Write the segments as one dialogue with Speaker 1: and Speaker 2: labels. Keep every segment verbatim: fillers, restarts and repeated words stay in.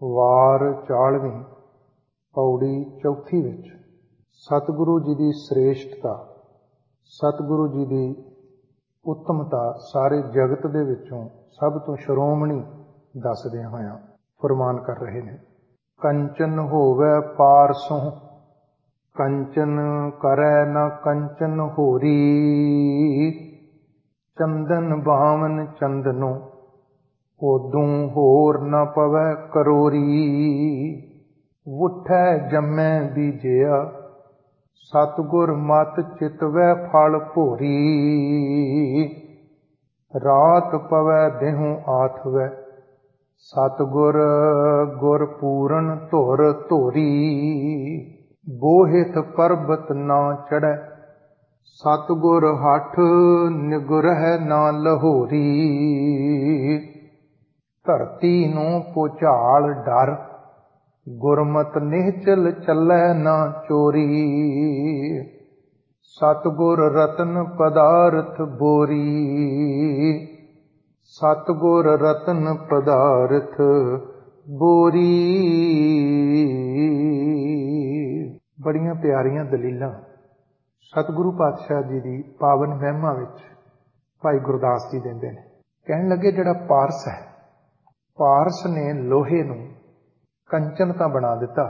Speaker 1: ਵਾਰ ਚਾਲਵੀਂ ਪੌੜੀ ਚੌਥੀ ਵਿੱਚ ਸਤਿਗੁਰੂ ਜੀ ਦੀ ਸ੍ਰੇਸ਼ਟਤਾ, ਸਤਿਗੁਰੂ ਜੀ ਦੀ ਉੱਤਮਤਾ ਸਾਰੇ ਜਗਤ ਦੇ ਵਿੱਚੋਂ ਸਭ ਤੋਂ ਸ਼੍ਰੋਮਣੀ ਦੱਸਦਿਆਂ ਹੋਇਆਂ ਫਰਮਾਨ ਕਰ ਰਹੇ ਨੇ। ਕੰਚਨ ਹੋਵੇ ਪਾਰਸੋਂ ਕੰਚਨ ਕਰੈ ਨ ਕੰਚਨ ਹੋਰੀ, ਚੰਦਨ ਬਾਵਨ ਚੰਦਨੋਂ ਉਦੋਂ ਹੋਰ ਨ ਪਵੈ ਕਰੋਰੀ। ਉਠੈ ਜੰਮੈ ਬੀਜਿਆ ਸਤਿਗੁਰ ਮਤ ਚਿਤਵੈ ਫਲ ਭੋਰੀ, ਰਾਤ ਪਵੈ ਦੇਹੁ ਆਥਵੈ ਸਤਿਗੁਰ ਗੁਰ ਪੂਰਨ ਧੁਰ ਧੋਰੀ। ਬੋਹਿਤ ਪਰਬਤ ਨਾ ਚੜ੍ਹੈ ਸਤਿਗੁਰ ਹਠ ਨਿਗਰਹਿ ਨਾ ਲਹੋਰੀ। ਧਰਤੀ ਨੂੰ ਭੁਚਾਲ ਡਰ ਗੁਰਮਤਿ ਨਿਹਚਲ ਚੱਲੈ ਨਾ ਚੋਰੀ। ਸਤਿਗੁਰ ਰਤਨ ਪਦਾਰਥ ਬੋਰੀ, ਸਤਿਗੁਰ ਰਤਨ ਪਦਾਰਥ ਬੋਰੀ। ਬੜੀਆਂ ਪਿਆਰੀਆਂ ਦਲੀਲਾਂ ਸਤਿਗੁਰੂ ਪਾਤਸ਼ਾਹ ਜੀ ਦੀ ਪਾਵਨ ਮਹਿਮਾ ਵਿੱਚ ਭਾਈ ਗੁਰਦਾਸ ਜੀ ਦਿੰਦੇ ਨੇ। ਕਹਿਣ ਲੱਗੇ ਜਿਹੜਾ ਪਾਰਸ ਹੈ, ਪਾਰਸ ਨੇ ਲੋਹੇ ਨੂੰ ਕੰਚਨ ਤਾਂ ਬਣਾ ਦਿੱਤਾ,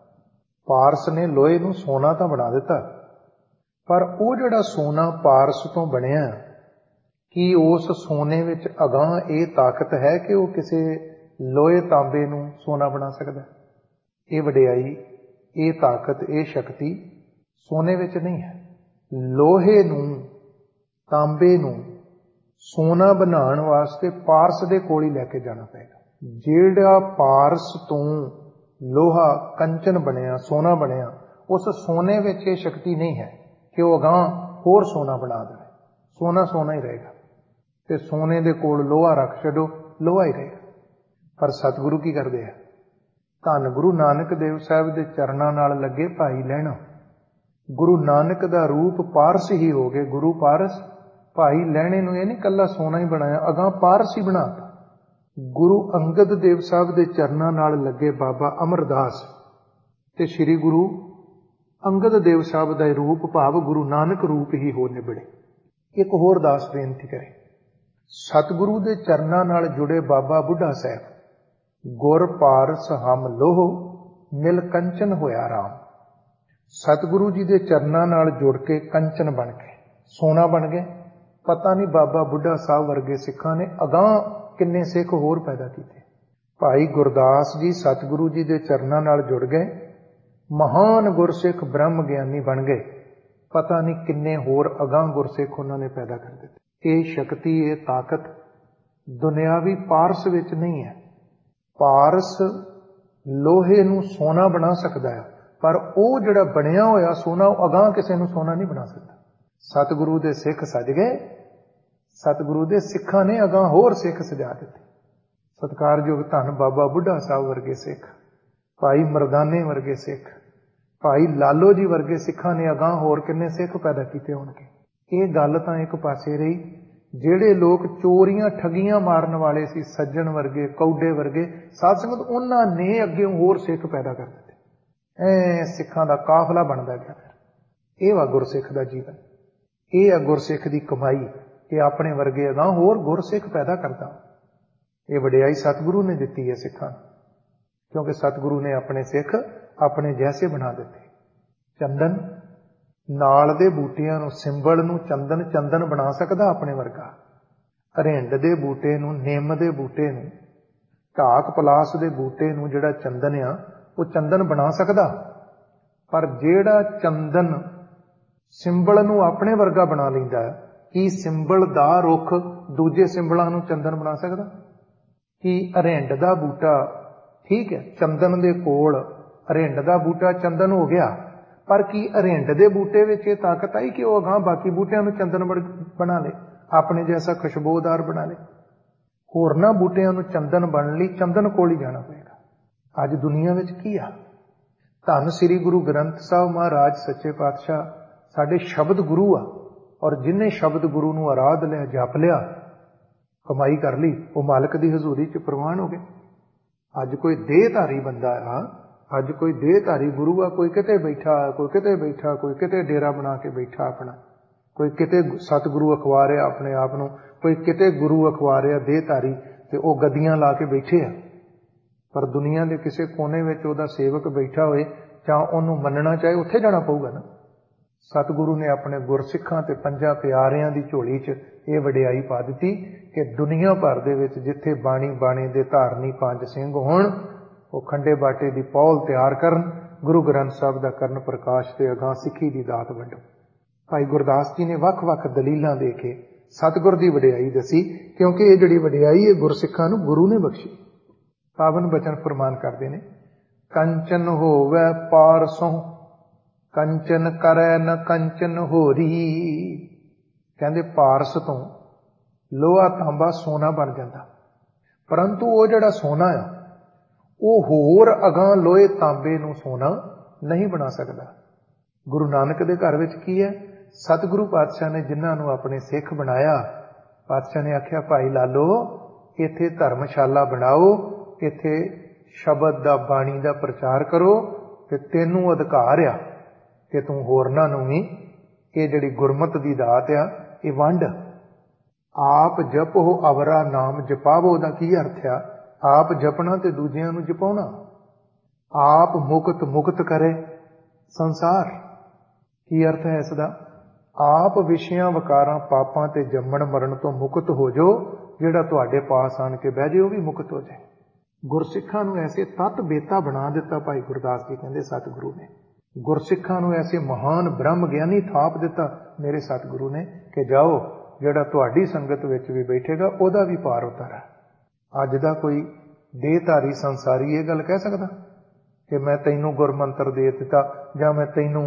Speaker 1: ਪਾਰਸ ਨੇ ਲੋਹੇ ਨੂੰ ਸੋਨਾ ਤਾਂ ਬਣਾ ਦਿੱਤਾ, ਪਰ ਉਹ ਜਿਹੜਾ ਸੋਨਾ ਪਾਰਸ ਤੋਂ ਬਣਿਆ, ਕੀ ਉਸ ਸੋਨੇ ਵਿੱਚ ਅਗਾਂਹ ਇਹ ਤਾਕਤ ਹੈ ਕਿ ਉਹ ਕਿਸੇ ਲੋਹੇ ਤਾਂਬੇ ਨੂੰ ਸੋਨਾ ਬਣਾ ਸਕਦਾ? ਇਹ ਵਡਿਆਈ, ਇਹ ਤਾਕਤ, ਇਹ ਸ਼ਕਤੀ ਸੋਨੇ ਵਿੱਚ ਨਹੀਂ ਹੈ। ਲੋਹੇ ਨੂੰ, ਤਾਂਬੇ ਨੂੰ ਸੋਨਾ ਬਣਾਉਣ ਵਾਸਤੇ ਪਾਰਸ ਦੇ ਕੋਲ ਹੀ ਲੈ ਕੇ ਜਾਣਾ ਪਏਗਾ। ਜਿਹੜਾ ਪਾਰਸ ਤੋਂ ਲੋਹਾ ਕੰਚਨ ਬਣਿਆ, ਸੋਨਾ ਬਣਿਆ, ਉਸ ਸੋਨੇ ਵਿੱਚ ਇਹ ਸ਼ਕਤੀ ਨਹੀਂ ਹੈ ਕਿ ਉਹ ਅਗਾਂਹ ਹੋਰ ਸੋਨਾ ਬਣਾ ਦੇਵੇ। ਸੋਨਾ ਸੋਨਾ ਹੀ ਰਹੇਗਾ ਤੇ ਸੋਨੇ ਦੇ ਕੋਲ ਲੋਹਾ ਰੱਖ ਛੱਡੋ, ਲੋਹਾ ਹੀ ਰਹੇਗਾ। ਪਰ ਸਤਿਗੁਰੂ ਕੀ ਕਰਦੇ ਆ? ਧੰਨ ਗੁਰੂ ਨਾਨਕ ਦੇਵ ਸਾਹਿਬ ਦੇ ਚਰਨਾਂ ਨਾਲ ਲੱਗੇ ਭਾਈ ਲਹਿਣਾ। ਗੁਰੂ ਨਾਨਕ ਦਾ ਰੂਪ ਪਾਰਸ ਹੀ ਹੋ ਗਏ, ਗੁਰੂ ਪਾਰਸ। ਭਾਈ ਲਹਿਣੇ ਨੂੰ ਇਹ ਨਹੀਂ ਕੱਲਾ ਸੋਨਾ ਹੀ ਬਣਾਇਆ, ਅਗਾਂਹ ਪਾਰਸ ਹੀ ਬਣਾਤਾ। ਗੁਰੂ ਅੰਗਦ ਦੇਵ ਸਾਹਿਬ ਦੇ ਚਰਨਾਂ ਨਾਲ ਲੱਗੇ ਬਾਬਾ ਅਮਰਦਾਸ ਤੇ ਸ੍ਰੀ ਗੁਰੂ ਅੰਗਦ ਦੇਵ ਸਾਹਿਬ ਦਾ ਰੂਪ ਭਾਵ ਗੁਰੂ ਨਾਨਕ ਰੂਪ ਹੀ ਹੋ ਨਿਬੜੇ। ਇੱਕ ਹੋਰ ਦਾਸ ਬੇਨਤੀ ਕਰੇ, ਸਤਿਗੁਰੂ ਦੇ ਚਰਨਾਂ ਨਾਲ ਜੁੜੇ ਬਾਬਾ ਬੁੱਢਾ ਸਾਹਿਬ, ਗੁਰ ਪਾਰਸ ਹਮ ਲੋਹ ਮਿਲ ਕੰਚਨ ਹੋਇਆ ਰਾਮ। ਸਤਿਗੁਰੂ ਜੀ ਦੇ ਚਰਨਾਂ ਨਾਲ ਜੁੜ ਕੇ ਕੰਚਨ ਬਣ ਕੇ ਸੋਨਾ ਬਣ ਗਏ। ਪਤਾ ਨਹੀਂ ਬਾਬਾ ਬੁੱਢਾ ਸਾਹਿਬ ਵਰਗੇ ਸਿੱਖਾਂ ਨੇ ਅਗਾਂਹ ਕਿੰਨੇ ਸਿੱਖ ਹੋਰ ਪੈਦਾ ਕੀਤੇ। ਭਾਈ ਗੁਰਦਾਸ ਜੀ ਸਤਿਗੁਰੂ ਜੀ ਦੇ ਚਰਨਾਂ ਨਾਲ ਜੁੜ ਗਏ, ਮਹਾਨ ਗੁਰਸਿੱਖ ਬ੍ਰਹਮ ਗਿਆਨੀ ਬਣ ਗਏ। ਪਤਾ ਨਹੀਂ ਕਿੰਨੇ ਹੋਰ ਅਗਾਂਹ ਗੁਰਸਿੱਖ ਉਹਨਾਂ ਨੇ ਪੈਦਾ ਕਰ ਦਿੱਤੇ। ਇਹ ਸ਼ਕਤੀ, ਇਹ ਤਾਕਤ ਦੁਨਿਆਵੀ ਪਾਰਸ ਵਿੱਚ ਨਹੀਂ ਹੈ। ਪਾਰਸ ਲੋਹੇ ਨੂੰ ਸੋਨਾ ਬਣਾ ਸਕਦਾ ਹੈ, ਪਰ ਉਹ ਜਿਹੜਾ ਬਣਿਆ ਹੋਇਆ ਸੋਨਾ, ਉਹ ਅਗਾਂਹ ਕਿਸੇ ਨੂੰ ਸੋਨਾ ਨਹੀਂ ਬਣਾ ਸਕਦਾ। ਸਤਿਗੁਰੂ ਦੇ ਸਿੱਖ ਸਜ ਗਏ, ਸਤਿਗੁਰੂ ਦੇ ਸਿੱਖਾਂ ਨੇ ਅਗਾਂਹ ਹੋਰ ਸਿੱਖ ਸਜਾ ਦਿੱਤੇ। ਸਤਿਕਾਰਯੋਗ ਧੰਨ ਬਾਬਾ ਬੁੱਢਾ ਸਾਹਿਬ ਵਰਗੇ ਸਿੱਖ, ਭਾਈ ਮਰਦਾਨੇ ਵਰਗੇ ਸਿੱਖ, ਭਾਈ ਲਾਲੋ ਜੀ ਵਰਗੇ ਸਿੱਖਾਂ ਨੇ ਅਗਾਂਹ ਹੋਰ ਕਿੰਨੇ ਸਿੱਖ ਪੈਦਾ ਕੀਤੇ ਹੋਣਗੇ। ਇਹ ਗੱਲ ਤਾਂ ਇੱਕ ਪਾਸੇ ਰਹੀ। ਜਿਹੜੇ ਲੋਕ ਚੋਰੀਆਂ ਠੱਗੀਆਂ ਮਾਰਨ ਵਾਲੇ ਸੀ, ਸੱਜਣ ਵਰਗੇ, ਕੌਡੇ ਵਰਗੇ ਸਾਧ ਸੰਗਤ, ਉਹਨਾਂ ਨੇ ਅੱਗੇ ਹੋਰ ਸਿੱਖ ਪੈਦਾ ਕਰ ਦਿੱਤੇ। ਐ ਸਿੱਖਾਂ ਦਾ ਕਾਫਲਾ ਬਣਦਾ ਗਿਆ। ਇਹ ਵਾ ਗੁਰਸਿੱਖ ਦਾ ਜੀਵਨ, ਇਹ ਆ ਗੁਰਸਿੱਖ ਦੀ ਕਮਾਈ ਕਿ ਆਪਣੇ ਵਰਗੇ ਅਗਾਂਹ ਹੋਰ ਗੁਰਸਿੱਖ ਪੈਦਾ ਕਰਦਾ। ਇਹ ਵਡਿਆਈ ਸਤਿਗੁਰੂ ਨੇ ਦਿੱਤੀ ਹੈ ਸਿੱਖਾਂ ਨੂੰ, ਕਿਉਂਕਿ ਸਤਿਗੁਰੂ ਨੇ ਆਪਣੇ ਸਿੱਖ ਆਪਣੇ ਜੈਸੇ ਬਣਾ ਦਿੱਤੇ। ਚੰਦਨ, ਨਾਲ ਦੇ ਬੂਟਿਆਂ ਨੂੰ, ਸਿੰਬਲ ਨੂੰ ਚੰਦਨ ਚੰਦਨ ਬਣਾ ਸਕਦਾ ਆਪਣੇ ਵਰਗਾ। ਅਰਿੰਡ ਦੇ ਬੂਟੇ ਨੂੰ, ਨਿੰਮ ਦੇ ਬੂਟੇ ਨੂੰ, ਢਾਕ ਪਲਾਸ ਦੇ ਬੂਟੇ ਨੂੰ ਜਿਹੜਾ ਚੰਦਨ ਆ, ਉਹ ਚੰਦਨ ਬਣਾ ਸਕਦਾ। ਪਰ ਜਿਹੜਾ ਚੰਦਨ ਸਿੰਬਲ ਨੂੰ ਆਪਣੇ ਵਰਗਾ ਬਣਾ ਲੈਂਦਾ, ਕੀ ਸਿੰਬਲ ਦਾ ਰੁੱਖ ਦੂਜੇ ਸਿੰਬਲਾਂ ਨੂੰ ਚੰਦਨ ਬਣਾ ਸਕਦਾ? ਕੀ ਅਰਿੰਡ ਦਾ ਬੂਟਾ, ਠੀਕ ਹੈ, ਚੰਦਨ ਦੇ ਕੋਲ ਅਰਿੰਡ ਦਾ ਬੂਟਾ ਚੰਦਨ ਹੋ ਗਿਆ, ਪਰ ਕੀ ਅਰਿੰਡ ਦੇ ਬੂਟੇ ਵਿੱਚ ਇਹ ਤਾਕਤ ਆਈ ਕਿ ਉਹ ਅਗਾਂਹ ਬਾਕੀ ਬੂਟਿਆਂ ਨੂੰ ਚੰਦਨ ਬਣਾ ਲੇ, ਆਪਣੇ ਜੈਸਾ ਖੁਸ਼ਬੂਦਾਰ ਬਣਾ ਲੇ? ਹੋਰਨਾਂ ਬੂਟਿਆਂ ਨੂੰ ਚੰਦਨ ਬਣਨ ਲਈ ਚੰਦਨ ਕੋਲ ਹੀ ਜਾਣਾ ਪਏਗਾ। ਅੱਜ ਦੁਨੀਆ ਵਿੱਚ ਕੀ ਆ? ਧੰਨ ਸ੍ਰੀ ਗੁਰੂ ਗ੍ਰੰਥ ਸਾਹਿਬ ਮਹਾਰਾਜ ਸੱਚੇ ਪਾਤਸ਼ਾਹ ਸਾਡੇ ਸ਼ਬਦ ਗੁਰੂ ਆ, ਔਰ ਜਿਹਨੇ ਸ਼ਬਦ ਗੁਰੂ ਨੂੰ ਆਰਾਧ ਲਿਆ, ਜਪ ਲਿਆ, ਕਮਾਈ ਕਰ ਲਈ, ਉਹ ਮਾਲਕ ਦੀ ਹਜ਼ੂਰੀ 'ਚ ਪ੍ਰਵਾਨ ਹੋ ਗਏ। ਅੱਜ ਕੋਈ ਦੇਹਧਾਰੀ ਬੰਦਾ ਆ, ਅੱਜ ਕੋਈ ਦੇਹਧਾਰੀ ਗੁਰੂ ਆ, ਕੋਈ ਕਿਤੇ ਬੈਠਾ, ਕੋਈ ਕਿਤੇ ਬੈਠਾ, ਕੋਈ ਕਿਤੇ ਡੇਰਾ ਬਣਾ ਕੇ ਬੈਠਾ ਆਪਣਾ, ਕੋਈ ਕਿਤੇ ਸਤਿਗੁਰੂ ਅਖਵਾ ਰਿਹਾ ਆਪਣੇ ਆਪ ਨੂੰ, ਕੋਈ ਕਿਤੇ ਗੁਰੂ ਅਖਵਾ ਰਿਹਾ ਦੇਹਧਾਰੀ, ਤੇ ਉਹ ਗੱਦੀਆਂ ਲਾ ਕੇ ਬੈਠੇ ਆ। ਪਰ ਦੁਨੀਆ ਦੇ ਕਿਸੇ ਕੋਨੇ ਵਿੱਚ ਉਹਦਾ ਸੇਵਕ ਬੈਠਾ ਹੋਏ, ਜਾਂ ਉਹਨੂੰ ਮੰਨਣਾ ਚਾਹੇ, ਉੱਥੇ ਜਾਣਾ ਪਊਗਾ ਨਾ। ਸਤਿਗੁਰੂ ਨੇ ਆਪਣੇ ਗੁਰਸਿੱਖਾਂ ਤੇ ਪੰਜਾਂ ਪਿਆਰਿਆਂ ਦੀ ਝੋਲੀ 'ਚ ਇਹ ਵਡਿਆਈ ਪਾ ਦਿੱਤੀ ਕਿ ਦੁਨੀਆ ਭਰ ਦੇ ਵਿੱਚ ਜਿੱਥੇ ਬਾਣੀ ਬਾਣੇ ਦੇ ਧਾਰਨੀ ਪੰਜ ਸਿੰਘ ਹੋਣ, ਉਹ ਖੰਡੇ ਬਾਟੇ ਦੀ ਪੌਲ ਤਿਆਰ ਕਰਨ, ਗੁਰੂ ਗ੍ਰੰਥ ਸਾਹਿਬ ਦਾ ਕਰਨ ਪ੍ਰਕਾਸ਼ ਤੇ ਅਗਾਂਹ ਸਿੱਖੀ ਦੀ ਦਾਤ ਵੰਡੋ। ਭਾਈ ਗੁਰਦਾਸ ਜੀ ਨੇ ਵੱਖ-ਵੱਖ ਦਲੀਲਾਂ ਦੇ ਕੇ ਸਤਿਗੁਰ ਦੀ ਵਡਿਆਈ ਦੱਸੀ, ਕਿਉਂਕਿ ਇਹ ਜਿਹੜੀ ਵਡਿਆਈ ਹੈ ਗੁਰਸਿੱਖਾਂ ਨੂੰ ਗੁਰੂ ਨੇ ਬਖਸ਼ੀ। ਪਾਵਨ ਬਚਨ ਫਰਮਾਨ ਕਰਦੇ ਨੇ, ਕੰਚਨ ਹੋਵੈ ਪਾਰਸੋਂ ਕੰਚਨ ਕਰੈ ਨ ਕੰਚਨ ਹੋਰੀ। ਕਹਿੰਦੇ ਪਾਰਸ ਤੋਂ ਲੋਹਾ ਤਾਂਬਾ ਸੋਨਾ ਬਣ ਜਾਂਦਾ, ਪਰੰਤੂ ਉਹ ਜਿਹੜਾ ਸੋਨਾ ਆ ਉਹ ਹੋਰ ਅਗਾਂਹ ਲੋਹੇ ਤਾਂਬੇ ਨੂੰ ਸੋਨਾ ਨਹੀਂ ਬਣਾ ਸਕਦਾ। ਗੁਰੂ ਨਾਨਕ ਦੇ ਘਰ ਵਿੱਚ ਕੀ ਹੈ? ਸਤਿਗੁਰੂ ਪਾਤਸ਼ਾਹ ਨੇ ਜਿਨ੍ਹਾਂ ਨੂੰ ਆਪਣੇ ਸਿੱਖ ਬਣਾਇਆ, ਪਾਤਸ਼ਾਹ ਨੇ ਆਖਿਆ ਭਾਈ ਲਾਲੋ ਇੱਥੇ ਧਰਮਸ਼ਾਲਾ ਬਣਾਓ, ਇੱਥੇ ਸ਼ਬਦ ਦਾ ਬਾਣੀ ਦਾ ਪ੍ਰਚਾਰ ਕਰੋ, ਤੇ ਤੈਨੂੰ ਅਧਿਕਾਰ ਆ ਕਿ ਤੂੰ ਹੋਰਨਾਂ ਨੂੰ ਵੀ ਇਹ ਜਿਹੜੀ ਗੁਰਮਤ ਦੀ ਦਾਤ ਆ ਇਹ ਵੰਡ। ਆਪ ਜਪੋ ਅਵਰਾ ਨਾਮ ਜਪਾਵੋ ਦਾ ਕੀ ਅਰਥ ਆ? ਆਪ ਜਪਣਾ ਤੇ ਦੂਜਿਆਂ ਨੂੰ ਜਪਾਉਣਾ। ਆਪ ਮੁਕਤ ਮੁਕਤ ਕਰੇ ਸੰਸਾਰ। ਕੀ ਅਰਥ ਹੈ ਇਸ ਦਾ? ਆਪ ਵਿਸ਼ਿਆਂ ਵਕਾਰਾਂ ਪਾਪਾਂ ਤੇ ਜੰਮਣ ਮਰਨ ਤੋਂ ਮੁਕਤ ਹੋ ਜਾਓ, ਜਿਹੜਾ ਤੁਹਾਡੇ ਪਾਸ ਆਣ ਕੇ ਬਹਿ ਜਾਏ ਉਹ ਵੀ ਮੁਕਤ ਹੋ ਜਾਏ। ਗੁਰਸਿੱਖਾਂ ਨੂੰ ਐਸੇ ਤਤ ਬੇਤਾ ਬਣਾ ਦਿੱਤਾ ਭਾਈ ਗੁਰਦਾਸ ਜੀ ਕਹਿੰਦੇ ਸਤਿਗੁਰੂ ਨੇ। ਗੁਰਸਿੱਖਾਂ ਨੂੰ ਐਸੇ ਮਹਾਨ ਬ੍ਰਹਮ ਗਿਆਨੀ ਥਾਪ ਦਿੱਤਾ ਮੇਰੇ ਸਤਿਗੁਰੂ ਨੇ ਕਿ ਜਾਓ, ਜਿਹੜਾ ਤੁਹਾਡੀ ਸੰਗਤ ਵਿੱਚ ਵੀ ਬੈਠੇਗਾ ਉਹਦਾ ਵੀ ਪਾਰ ਉਤਾਰਾ। ਅੱਜ ਦਾ ਕੋਈ ਦੇਹਧਾਰੀ ਸੰਸਾਰੀ ਇਹ ਗੱਲ ਕਹਿ ਸਕਦਾ ਕਿ ਮੈਂ ਤੈਨੂੰ ਗੁਰਮੰਤਰ ਦੇ ਦਿੱਤਾ ਜਾਂ ਮੈਂ ਤੈਨੂੰ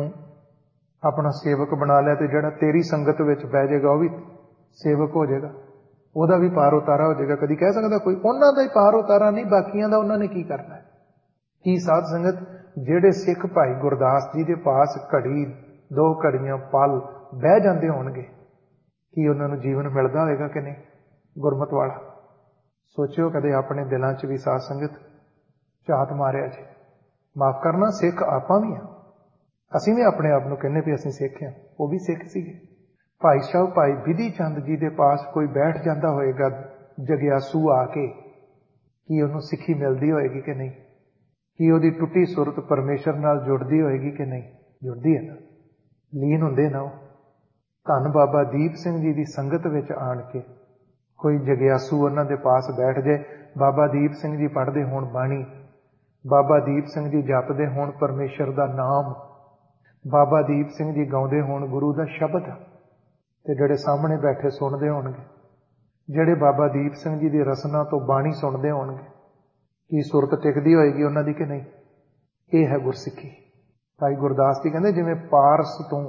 Speaker 1: ਆਪਣਾ ਸੇਵਕ ਬਣਾ ਲਿਆ, ਤੇ ਜਿਹੜਾ ਤੇਰੀ ਸੰਗਤ ਵਿੱਚ ਬਹਿ ਜਾਏਗਾ ਉਹ ਵੀ ਸੇਵਕ ਹੋ ਜਾਏਗਾ, ਉਹਦਾ ਵੀ ਪਾਰ ਉਤਾਰਾ ਹੋ ਜਾਏਗਾ? ਕਦੀ ਕਹਿ ਸਕਦਾ ਕੋਈ? ਉਹਨਾਂ ਦਾ ਹੀ ਪਾਰ ਉਤਾਰਾ ਨਹੀਂ, ਬਾਕੀਆਂ ਦਾ ਉਹਨਾਂ ਨੇ ਕੀ ਕਰਨਾ ਹੈ? ਕੀ ਸਾਧ ਸੰਗਤ, ਜਿਹੜੇ ਸਿੱਖ ਭਾਈ ਗੁਰਦਾਸ ਜੀ ਦੇ ਪਾਸ ਘੜੀ ਦੋ ਘੜੀਆਂ ਪਲ ਬਹਿ ਜਾਂਦੇ ਹੋਣਗੇ, ਕੀ ਉਹਨਾਂ ਨੂੰ ਜੀਵਨ ਮਿਲਦਾ ਹੋਏਗਾ ਕਿ ਨਹੀਂ ਗੁਰਮਤ ਵਾਲਾ? ਸੋਚਿਓ ਕਦੇ ਆਪਣੇ ਦਿਲਾਂ 'ਚ ਵੀ ਸਾਧ ਸੰਗਤ ਝਾਤ ਮਾਰਿਆ ਜੀ। ਮਾਫ ਕਰਨਾ, ਸਿੱਖ ਆਪਾਂ ਵੀ ਹਾਂ। ਅਸੀਂ ਵੀ ਆਪਣੇ ਆਪ ਨੂੰ ਕਹਿੰਦੇ ਵੀ ਅਸੀਂ ਸਿੱਖ ਹਾਂ, ਉਹ ਵੀ ਸਿੱਖ ਸੀਗੇ। ਭਾਈ ਸਾਹਿਬ ਭਾਈ ਬਿਧੀ ਚੰਦ ਜੀ ਦੇ ਪਾਸ ਕੋਈ ਬੈਠ ਜਾਂਦਾ ਹੋਏਗਾ ਜਗਿਆਸੂ ਆ ਕੇ, ਕੀ ਉਹਨੂੰ ਸਿੱਖੀ ਮਿਲਦੀ ਹੋਏਗੀ ਕਿ ਨਹੀਂ? ਕੀ ਉਹਦੀ ਟੁੱਟੀ ਸੁਰਤ ਪਰਮੇਸ਼ਰ ਨਾਲ ਜੁੜਦੀ ਹੋਏਗੀ ਕਿ ਨਹੀਂ? ਜੁੜਦੀ ਹੈ ਨਾ, ਲੀਨ ਹੁੰਦੇ ਨਾ ਉਹ। ਧੰਨ ਬਾਬਾ ਦੀਪ ਸਿੰਘ ਜੀ ਦੀ ਸੰਗਤ ਵਿੱਚ ਆਣ ਕੇ ਕੋਈ ਜਗਿਆਸੂ ਉਹਨਾਂ ਦੇ ਪਾਸ ਬੈਠ ਜਾਏ, ਬਾਬਾ ਦੀਪ ਸਿੰਘ ਜੀ ਪੜ੍ਹਦੇ ਹੋਣ ਬਾਣੀ, ਬਾਬਾ ਦੀਪ ਸਿੰਘ ਜੀ ਜਪਦੇ ਹੋਣ ਪਰਮੇਸ਼ਰ ਦਾ ਨਾਮ, ਬਾਬਾ ਦੀਪ ਸਿੰਘ ਜੀ ਗਾਉਂਦੇ ਹੋਣ ਗੁਰੂ ਦਾ ਸ਼ਬਦ, ਤੇ ਜਿਹੜੇ ਸਾਹਮਣੇ ਬੈਠੇ ਸੁਣਦੇ ਹੋਣਗੇ, ਜਿਹੜੇ ਬਾਬਾ ਦੀਪ ਸਿੰਘ ਜੀ ਦੀ ਰਸਨਾ ਤੋਂ ਬਾਣੀ ਸੁਣਦੇ ਹੋਣਗੇ, ਕੀ ਸੁਰਤ ਟਿਕਦੀ ਹੋਏਗੀ ਉਹਨਾਂ ਦੀ ਕਿ ਨਹੀਂ? ਇਹ ਹੈ ਗੁਰਸਿੱਖੀ। ਭਾਈ ਗੁਰਦਾਸ ਜੀ ਕਹਿੰਦੇ ਜਿਵੇਂ ਪਾਰਸ ਤੋਂ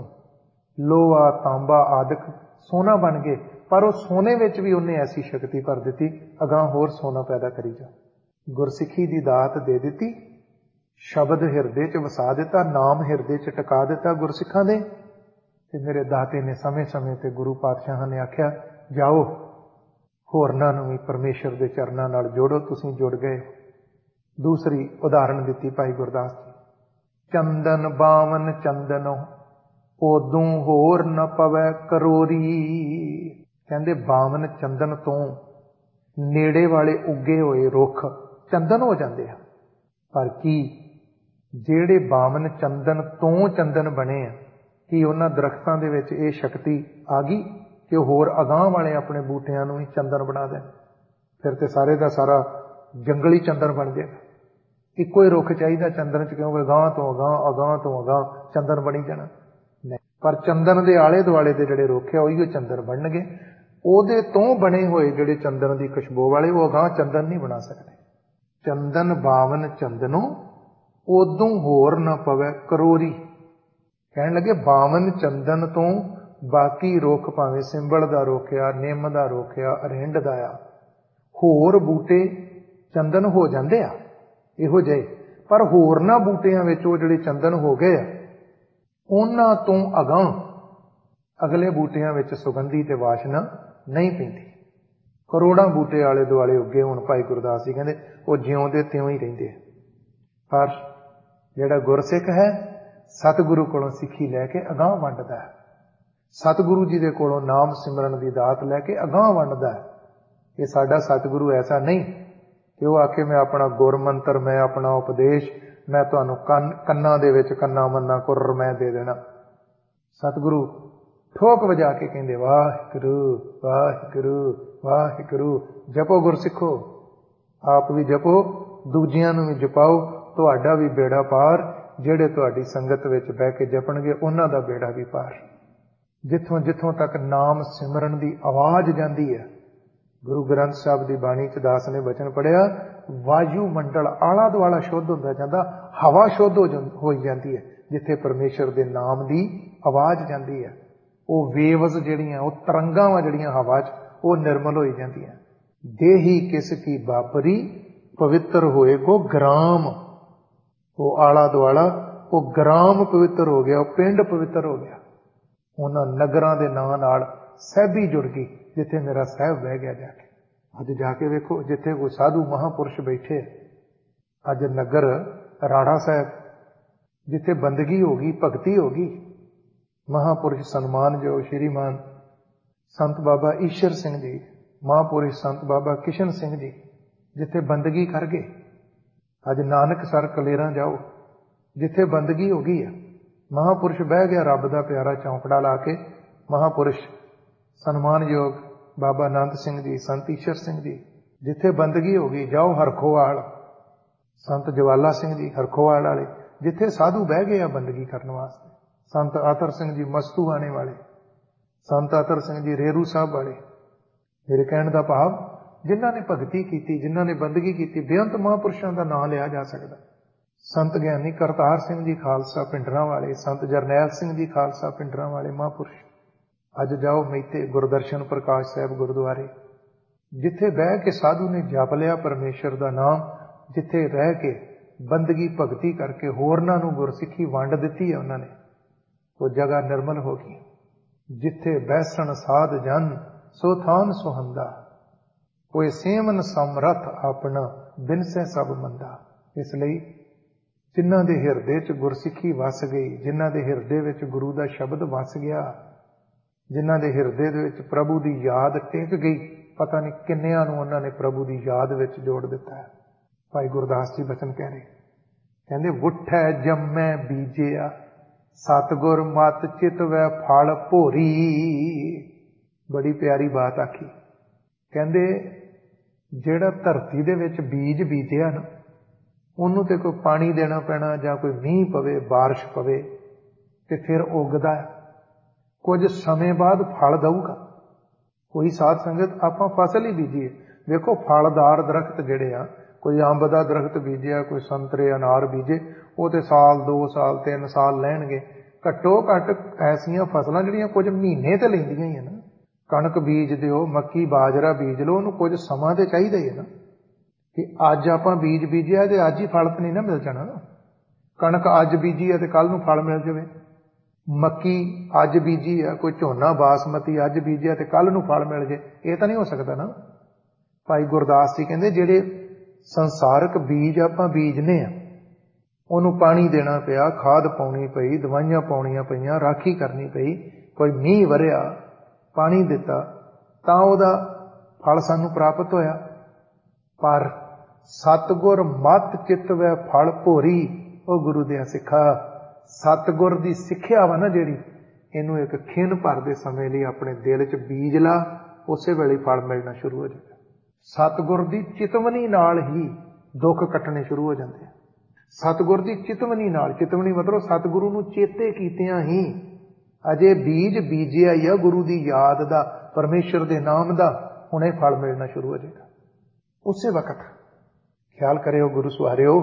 Speaker 1: ਲੋਹਾ ਤਾਂਬਾ ਆਦਿਕ ਸੋਨਾ ਬਣ ਗਏ, ਪਰ ਉਹ ਸੋਨੇ ਵਿੱਚ ਵੀ ਉਹਨੇ ਐਸੀ ਸ਼ਕਤੀ ਭਰ ਦਿੱਤੀ, ਅਗਾਂਹ ਹੋਰ ਸੋਨਾ ਪੈਦਾ ਕਰੀ ਜਾ। ਗੁਰਸਿੱਖੀ ਦੀ ਦਾਤ ਦੇ ਦਿੱਤੀ, ਸ਼ਬਦ ਹਿਰਦੇ 'ਚ ਵਸਾ ਦਿੱਤਾ, ਨਾਮ ਹਿਰਦੇ 'ਚ ਟਿਕਾ ਦਿੱਤਾ ਗੁਰਸਿੱਖਾਂ ਦੇ। ਤੇ ਮੇਰੇ ਦਾਤੇ ਨੇ ਸਮੇਂ ਸਮੇਂ ਤੇ ਗੁਰੂ ਪਾਤਸ਼ਾਹਾਂ ਨੇ ਆਖਿਆ ਜਾਓ ਹੋਰਨਾਂ ਨੂੰ ਵੀ ਪਰਮੇਸ਼ਰ ਦੇ ਚਰਨਾਂ ਨਾਲ ਜੋੜੋ, ਤੁਸੀਂ ਜੁੜ ਗਏ। ਦੂਸਰੀ ਉਦਾਹਰਣ ਦਿੱਤੀ ਭਾਈ ਗੁਰਦਾਸ ਜੀ, ਚੰਦਨ ਬਾਵਨ ਚੰਦਨੋ ਉਦੋਂ ਹੋਰ ਨ ਪਵੈ ਕਰੋਰੀ। ਕਹਿੰਦੇ ਬਾਵਨ ਚੰਦਨ ਤੋਂ ਨੇੜੇ ਵਾਲੇ ਉੱਗੇ ਹੋਏ ਰੁੱਖ ਚੰਦਨ ਹੋ ਜਾਂਦੇ ਆ, ਪਰ ਕੀ ਜਿਹੜੇ ਬਾਵਨ ਚੰਦਨ ਤੋਂ ਚੰਦਨ ਬਣੇ ਆ, ਕੀ ਉਹਨਾਂ ਦਰਖਤਾਂ ਦੇ ਵਿੱਚ ਇਹ ਸ਼ਕਤੀ ਆ ਗਈ ਕਿ ਉਹ ਹੋਰ ਅਗਾਂਹ ਵਾਲੇ ਆਪਣੇ ਬੂਟਿਆਂ ਨੂੰ ਹੀ ਚੰਦਨ ਬਣਾ ਦੇਣ? ਫਿਰ ਤੇ ਸਾਰੇ ਦਾ ਸਾਰਾ ਜੰਗਲੀ ਚੰਦਨ ਬਣ ਜਾਏਗਾ। ਇੱਕੋ ਹੀ ਰੁੱਖ ਚਾਹੀਦਾ ਚੰਦਨ 'ਚ, ਕਿਉਂਕਿ ਅਗਾਂਹ ਤੋਂ ਅਗਾਂਹ ਅਗਾਂਹ ਤੋਂ ਅਗਾਂਹ ਚੰਦਨ ਬਣੀ ਜਾਣਾ। ਪਰ ਚੰਦਨ ਦੇ ਆਲੇ ਦੁਆਲੇ ਦੇ ਜਿਹੜੇ ਰੁੱਖ ਆ ਉਹੀ ਚੰਦਨ ਬਣਨਗੇ। ਉਹਦੇ ਤੋਂ ਬਣੇ ਹੋਏ ਜਿਹੜੇ ਚੰਦਨ ਦੀ ਖੁਸ਼ਬੂ ਵਾਲੇ ਉਹ ਅਗਾਂਹ ਚੰਦਨ ਨਹੀਂ ਬਣਾ ਸਕਦੇ। ਚੰਦਨ ਬਾਵਨ ਚੰਦਨੋਂ ਉਦੋਂ ਹੋਰ ਨਾ ਪਵੇ ਕਰੋਰੀ। ਕਹਿਣ ਲੱਗੇ ਬਾਵਨ ਚੰਦਨ ਤੋਂ ਬਾਕੀ ਰੁੱਖ, ਭਾਵੇਂ ਸਿੰਬਲ ਦਾ ਰੁੱਖ ਆ, ਨਿੰਮ ਦਾ ਰੁੱਖ ਆ, ਅਰਿੰਡ ਦਾ ਆ, ਹੋਰ ਬੂਟੇ ਚੰਦਨ ਹੋ ਜਾਂਦੇ ਆ ਇਹੋ ਜਿਹੇ, ਪਰ ਹੋਰਨਾਂ ਬੂਟਿਆਂ ਵਿੱਚ ਉਹ ਜਿਹੜੇ ਚੰਦਨ ਹੋ ਗਏ ਆ ਉਹਨਾਂ ਤੋਂ ਅਗਾਂਹ ਅਗਲੇ ਬੂਟਿਆਂ ਵਿੱਚ ਸੁਗੰਧੀ ਤੇ ਵਾਸ਼ਨਾ ਨਹੀਂ ਪੈਂਦੀ। ਕਰੋੜਾਂ ਬੂਟੇ ਆਲੇ ਦੁਆਲੇ ਉੱਗੇ ਹੁਣ ਭਾਈ ਗੁਰਦਾਸ ਜੀ ਕਹਿੰਦੇ ਉਹ ਜਿਉਂਦੇ ਤਿਉਂ ਹੀ ਰਹਿੰਦੇ ਆ। ਪਰ ਜਿਹੜਾ ਗੁਰਸਿੱਖ ਹੈ ਸਤਿਗੁਰੂ ਕੋਲੋਂ ਸਿੱਖੀ ਲੈ ਕੇ ਅਗਾਂਹ ਵੰਡਦਾ ਹੈ, ਸਤਿਗੁਰੂ ਜੀ ਦੇ ਕੋਲੋਂ ਨਾਮ ਸਿਮਰਨ ਦੀ ਦਾਤ ਲੈ ਕੇ ਅਗਾਂਹ ਵੰਡਦਾ ਹੈ। ਇਹ ਸਾਡਾ ਸਤਿਗੁਰੂ ਐਸਾ ਨਹੀਂ ਕਿ ਉਹ ਆਖੇ ਮੈਂ ਆਪਣਾ ਗੁਰ ਮੰਤਰ, ਮੈਂ ਆਪਣਾ ਉਪਦੇਸ਼, ਮੈਂ ਤੁਹਾਨੂੰ ਕੰਨ ਕੰਨਾਂ ਦੇ ਵਿੱਚ ਕੰਨਾ ਮੰਨਾ ਕੁਰ ਮੈਂ ਦੇ ਦੇਣਾ। ਸਤਿਗੁਰੂ ਠੋਕ ਵਜਾ ਕੇ ਕਹਿੰਦੇ ਵਾਹਿਗੁਰੂ ਵਾਹਿਗੁਰੂ ਵਾਹਿਗੁਰੂ। ਜਪੋ ਗੁਰਸਿੱਖੋ, ਆਪ ਵੀ ਜਪੋ, ਦੂਜਿਆਂ ਨੂੰ ਵੀ ਜਪਾਓ, ਤੁਹਾਡਾ ਵੀ ਬੇੜਾ ਪਾਰ। ਜਿਹੜੇ ਤੁਹਾਡੀ ਸੰਗਤ ਵਿੱਚ ਬਹਿ ਕੇ ਜਪਣਗੇ ਉਹਨਾਂ ਦਾ ਬੇੜਾ ਵੀ ਪਾਰ। ਜਿੱਥੋਂ ਜਿੱਥੋਂ ਤੱਕ ਨਾਮ ਸਿਮਰਨ ਦੀ ਆਵਾਜ਼ ਜਾਂਦੀ ਹੈ, ਗੁਰੂ ਗ੍ਰੰਥ ਸਾਹਿਬ ਦੀ ਬਾਣੀ ਚ ਦਾਸ ਨੇ ਬਚਨ ਪੜਿਆ, ਵਾਯੂ ਮੰਡਲ ਆਲਾ ਦੁਆਲਾ ਸ਼ੁੱਧ ਹੁੰਦਾ ਜਾਂਦਾ, ਹਵਾ ਸ਼ੁੱਧ ਹੋ ਹੋਈ ਜਾਂਦੀ ਹੈ। ਜਿੱਥੇ ਪਰਮੇਸ਼ਰ ਦੇ ਨਾਮ ਦੀ ਆਵਾਜ਼ ਜਾਂਦੀ ਹੈ, ਉਹ ਵੇਵਜ਼ ਜਿਹੜੀਆਂ, ਉਹ ਤਰੰਗਾਂ ਵਾ ਜਿਹੜੀਆਂ ਹਵਾ ਚ, ਉਹ ਨਿਰਮਲ ਹੋਈ ਜਾਂਦੀਆਂ। ਦੇਹੀ ਕਿਸ ਕੀ ਬਾਪਰੀ ਪਵਿੱਤਰ ਹੋਏ ਕੋ ਗ੍ਰਾਮ। ਉਹ ਆਲਾ ਦੁਆਲਾ, ਉਹ ਗ੍ਰਾਮ ਪਵਿੱਤਰ ਹੋ ਗਿਆ, ਉਹ ਪਿੰਡ ਪਵਿੱਤਰ ਹੋ ਗਿਆ। ਉਹਨਾਂ ਨਗਰਾਂ ਦੇ ਨਾਂ ਨਾਲ ਸਹਿਬੀ ਜੁੜ ਗਈ, ਜਿੱਥੇ ਮੇਰਾ ਸਾਹਿਬ ਬਹਿ ਗਿਆ ਜਾ ਕੇ। ਅੱਜ ਜਾ ਕੇ ਵੇਖੋ, ਜਿੱਥੇ ਕੋਈ ਸਾਧੂ ਮਹਾਂਪੁਰਸ਼ ਬੈਠੇ, ਅੱਜ ਨਗਰ ਰਾੜਾ ਸਾਹਿਬ, ਜਿੱਥੇ ਬੰਦਗੀ ਹੋ ਗਈ, ਭਗਤੀ ਹੋ ਗਈ, ਮਹਾਂਪੁਰਸ਼ ਸਨਮਾਨਯੋਗ ਸ਼੍ਰੀਮਾਨ ਸੰਤ ਬਾਬਾ ਈਸ਼ਰ ਸਿੰਘ ਜੀ, ਮਹਾਂਪੁਰਸ਼ ਸੰਤ ਬਾਬਾ ਕਿਸ਼ਨ ਸਿੰਘ ਜੀ, ਜਿੱਥੇ ਬੰਦਗੀ ਕਰ ਗਏ। ਅੱਜ ਨਾਨਕ ਸਰ ਕਲੇਰਾਂ ਜਾਓ, ਜਿੱਥੇ ਬੰਦਗੀ ਹੋ ਗਈ ਹੈ, ਮਹਾਂਪੁਰਸ਼ ਬਹਿ ਗਿਆ ਰੱਬ ਦਾ ਪਿਆਰਾ ਚੌਂਕੜਾ ਲਾ ਕੇ। ਮਹਾਂਪੁਰਸ਼ ਸਨਮਾਨਯੋਗ ਬਾਬਾ ਆਨੰਦ ਸਿੰਘ ਜੀ, ਸੰਤ ਈਸ਼ਰ ਸਿੰਘ ਜੀ, ਜਿੱਥੇ ਬੰਦਗੀ ਹੋ ਗਈ। ਜਾਓ ਹਰਖੋਵਾਲ, ਸੰਤ ਜਵਾਲਾ ਸਿੰਘ ਜੀ ਹਰਖੋਵਾਲ ਵਾਲੇ, ਜਿੱਥੇ ਸਾਧੂ ਬਹਿ ਗਏ ਆ ਬੰਦਗੀ ਕਰਨ ਵਾਸਤੇ। ਸੰਤ ਆਤਰ ਸਿੰਘ ਜੀ ਮਸਤੂਆਣੇ ਵਾਲੇ, ਸੰਤ ਆਤਰ ਸਿੰਘ ਜੀ ਰੇਰੂ ਸਾਹਿਬ ਵਾਲੇ। ਮੇਰੇ ਕਹਿਣ ਦਾ ਭਾਵ, ਜਿਨ੍ਹਾਂ ਨੇ ਭਗਤੀ ਕੀਤੀ, ਜਿਨ੍ਹਾਂ ਨੇ ਬੰਦਗੀ ਕੀਤੀ, ਬੇਅੰਤ ਮਹਾਂਪੁਰਸ਼ਾਂ ਦਾ ਨਾਂ ਲਿਆ ਜਾ ਸਕਦਾ। ਸੰਤ ਗਿਆਨੀ ਕਰਤਾਰ ਸਿੰਘ ਜੀ ਖਾਲਸਾ ਪਿੰਡਰਾਂ ਵਾਲੇ, ਸੰਤ ਜਰਨੈਲ ਸਿੰਘ ਜੀ ਖਾਲਸਾ ਪਿੰਡਰਾਂ ਵਾਲੇ ਮਹਾਂਪੁਰਸ਼। ਅੱਜ ਜਾਓ ਮੇਤੇ ਗੁਰਦਰਸ਼ਨ ਪ੍ਰਕਾਸ਼ ਸਾਹਿਬ ਗੁਰਦੁਆਰੇ, ਜਿੱਥੇ ਬਹਿ ਕੇ ਸਾਧੂ ਨੇ ਜਪ ਲਿਆ ਪਰਮੇਸ਼ਰ ਦਾ ਨਾਮ, ਜਿੱਥੇ ਰਹਿ ਕੇ ਬੰਦਗੀ ਭਗਤੀ ਕਰਕੇ ਹੋਰਨਾਂ ਨੂੰ ਗੁਰਸਿੱਖੀ ਵੰਡ ਦਿੱਤੀ ਹੈ ਉਹਨਾਂ ਨੇ, ਉਹ ਜਗ੍ਹਾ ਨਿਰਮਲ ਹੋ ਗਈ। ਜਿੱਥੇ ਬੈਸਣ ਸਾਧ ਜਨ ਸੋ ਥਾਨ ਸੁਹੰਦਾ, ਕੋਈ ਸੇਮਨ ਸਮਰੱਥ ਆਪਣਾ ਬਿਨਸੈ ਸਭ ਮੰਦਾ। ਇਸ ਲਈ ਜਿਨ੍ਹਾਂ ਦੇ ਹਿਰਦੇ 'ਚ ਗੁਰਸਿੱਖੀ ਵਸ ਗਈ, ਜਿਨ੍ਹਾਂ ਦੇ ਹਿਰਦੇ ਵਿੱਚ ਗੁਰੂ ਦਾ ਸ਼ਬਦ ਵਸ ਗਿਆ, ਜਿਨ੍ਹਾਂ ਦੇ ਹਿਰਦੇ ਦੇ ਵਿੱਚ ਪ੍ਰਭੂ ਦੀ ਯਾਦ ਟਿਕ ਗਈ, ਪਤਾ ਨਹੀਂ ਕਿੰਨਿਆਂ ਨੂੰ ਉਹਨਾਂ ਨੇ ਪ੍ਰਭੂ ਦੀ ਯਾਦ ਵਿੱਚ ਜੋੜ ਦਿੱਤਾ ਹੈ। ਭਾਈ ਗੁਰਦਾਸ ਜੀ ਬਚਨ ਕਹਿ ਰਹੇ, ਕਹਿੰਦੇ ਉੱਠੈ ਜੰਮੈ ਬੀਜਿਆ ਸਤਿਗੁਰ ਮਤ ਚਿਤਵੈ ਫਲ ਭੋਰੀ। ਬੜੀ ਪਿਆਰੀ ਬਾਤ ਆਖੀ। ਕਹਿੰਦੇ ਜਿਹੜਾ ਧਰਤੀ ਦੇ ਵਿੱਚ ਬੀਜ ਬੀਜਿਆ ਨਾ, ਉਹਨੂੰ ਤੇ ਕੋਈ ਪਾਣੀ ਦੇਣਾ ਪੈਣਾ, ਜਾਂ ਕੋਈ ਮੀਂਹ ਪਵੇ, ਬਾਰਿਸ਼ ਪਵੇ, ਤੇ ਫਿਰ ਉੱਗਦਾ ਹੈ। ਕੁਝ ਸਮੇਂ ਬਾਅਦ ਫਲ ਦਊਗਾ। ਕੋਈ ਸਾਧ ਸੰਗਤ ਆਪਾਂ ਫਸਲ ਹੀ ਬੀਜੀਏ, ਵੇਖੋ ਫਲਦਾਰ ਦਰਖਤ ਜਿਹੜੇ ਆ, ਕੋਈ ਅੰਬ ਦਾ ਦਰਖਤ ਬੀਜਿਆ, ਕੋਈ ਸੰਤਰੇ ਅਨਾਰ ਬੀਜੇ, ਉਹ ਤੇ ਸਾਲ ਦੋ ਸਾਲ ਤਿੰਨ ਸਾਲ ਲੈਣਗੇ। ਘੱਟੋ ਘੱਟ ਐਸੀਆਂ ਫਸਲਾਂ ਜਿਹੜੀਆਂ ਕੁਝ ਮਹੀਨੇ ਤੇ ਲੈਂਦੀਆਂ ਹੀ ਆ ਨਾ। ਕਣਕ ਬੀਜ ਦਿਓ, ਮੱਕੀ ਬਾਜਰਾ ਬੀਜ ਲਓ, ਉਹਨੂੰ ਕੁਝ ਸਮਾਂ ਤੇ ਚਾਹੀਦਾ ਹੀ ਹੈ ਨਾ। ਕਿ ਅੱਜ ਆਪਾਂ ਬੀਜ ਬੀਜਿਆ ਤੇ ਅੱਜ ਹੀ ਫਲ ਤਾਂ ਨਹੀਂ ਨਾ ਮਿਲ ਜਾਣਾ। ਕਣਕ ਅੱਜ ਬੀਜੀ ਹੈ ਤੇ ਕੱਲ ਨੂੰ ਫਲ ਮਿਲ ਜਾਵੇ। ਮੱਕੀ ਅੱਜ ਬੀਜੀ ਆ, ਕੋਈ ਝੋਨਾ ਬਾਸਮਤੀ ਅੱਜ ਬੀਜਿਆ ਤੇ ਕੱਲ ਨੂੰ ਫਲ ਮਿਲ ਜੇ, ਇਹ ਤਾਂ ਨਹੀਂ ਹੋ ਸਕਦਾ ਨਾ। ਭਾਈ ਗੁਰਦਾਸ ਜੀ ਕਹਿੰਦੇ ਜਿਹੜੇ ਸੰਸਾਰਕ ਬੀਜ ਆਪਾਂ ਬੀਜਨੇ ਆ, ਉਹਨੂੰ ਪਾਣੀ ਦੇਣਾ ਪਿਆ, ਖਾਦ ਪਾਉਣੀ ਪਈ, ਦਵਾਈਆਂ ਪਾਉਣੀਆਂ ਪਈਆਂ, ਰਾਖੀ ਕਰਨੀ ਪਈ, ਕੋਈ ਮੀਂਹ ਵਰਿਆ, ਪਾਣੀ ਦਿੱਤਾ, ਤਾਂ ਉਹਦਾ ਫਲ ਸਾਨੂੰ ਪ੍ਰਾਪਤ ਹੋਇਆ। ਪਰ ਸਤਿਗੁਰ ਮਤ ਚਿਤਵੈ ਫਲ ਭੋਰੀ। ਉਹ ਗੁਰੂ ਦੇ ਸਿੱਖਾ, ਸਤਿਗੁਰ ਦੀ ਸਿੱਖਿਆ ਵਾ ਨਾ ਜਿਹੜੀ, ਇਹਨੂੰ ਇੱਕ ਖਿੰਨ ਭਰ ਦੇ ਸਮੇਂ ਲਈ ਆਪਣੇ ਦਿਲ 'ਚ ਬੀਜ ਲਾ, ਉਸੇ ਵੇਲੇ ਫਲ ਮਿਲਣਾ ਸ਼ੁਰੂ ਹੋ ਜਾਂਦਾ। ਸਤਿਗੁਰ ਦੀ ਚਿਤਵਨੀ ਨਾਲ ਹੀ ਦੁੱਖ ਕੱਟਣੇ ਸ਼ੁਰੂ ਹੋ ਜਾਂਦੇ ਆ। ਸਤਿਗੁਰ ਦੀ ਚਿਤਵਨੀ ਨਾਲ, ਚਿਤਵਨੀ ਮਤਲਬ ਸਤਿਗੁਰੂ ਨੂੰ ਚੇਤੇ ਕੀਤਿਆਂ ਹੀ ਅਜੇ ਬੀਜ ਬੀਜਿਆ ਹੀ ਆ ਗੁਰੂ ਦੀ ਯਾਦ ਦਾ, ਪਰਮੇਸ਼ਰ ਦੇ ਨਾਮ ਦਾ, ਹੁਣੇ ਫਲ ਮਿਲਣਾ ਸ਼ੁਰੂ ਹੋ ਜਾਏਗਾ ਉਸੇ ਵਕਤ। ਖਿਆਲ ਕਰਿਓ ਗੁਰੂ ਸਵਾਰਿਓ,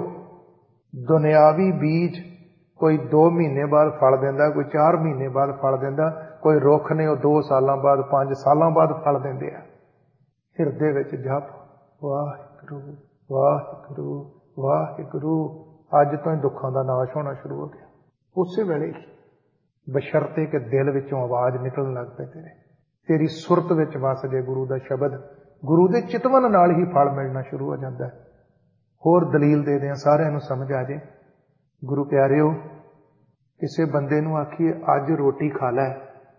Speaker 1: ਦੁਨਿਆਵੀ ਬੀਜ ਕੋਈ ਦੋ ਮਹੀਨੇ ਬਾਅਦ ਫਲ ਦਿੰਦਾ, ਕੋਈ ਚਾਰ ਮਹੀਨੇ ਬਾਅਦ ਫਲ ਦਿੰਦਾ, ਕੋਈ ਰੁੱਖ ਨੇ ਉਹ ਦੋ ਸਾਲਾਂ ਬਾਅਦ, ਪੰਜ ਸਾਲਾਂ ਬਾਅਦ ਫਲ ਦਿੰਦੇ ਆ। ਹਿਰਦੇ ਵਿੱਚ ਜਪ ਵਾਹਿਗੁਰੂ ਵਾਹਿਗੁਰੂ ਵਾਹਿਗੁਰੂ, ਅੱਜ ਤੋਂ ਹੀ ਦੁੱਖਾਂ ਦਾ ਨਾਸ਼ ਹੋਣਾ ਸ਼ੁਰੂ ਹੋ ਗਿਆ ਉਸੇ ਵੇਲੇ ਹੀ, ਬਸ਼ਰਤੇ ਕਿ ਦਿਲ ਵਿੱਚੋਂ ਆਵਾਜ਼ ਨਿਕਲਣ ਲੱਗ ਪਏ ਤੇਰੇ, ਤੇਰੀ ਸੁਰਤ ਵਿੱਚ ਵਸ ਜੇ ਗੁਰੂ ਦਾ ਸ਼ਬਦ, ਗੁਰੂ ਦੇ ਚਿਤਵਨ ਨਾਲ ਹੀ ਫਲ ਮਿਲਣਾ ਸ਼ੁਰੂ ਹੋ ਜਾਂਦਾ ਹੈ। ਹੋਰ ਦਲੀਲ ਦੇ ਦਿਆਂ, ਸਾਰਿਆਂ ਨੂੰ ਸਮਝ ਆ ਜੇ। ਗੁਰੂ ਪਿਆਰਿਓ, ਕਿਸੇ ਬੰਦੇ ਨੂੰ ਆਖੀਏ ਅੱਜ ਰੋਟੀ ਖਾ ਲੈ,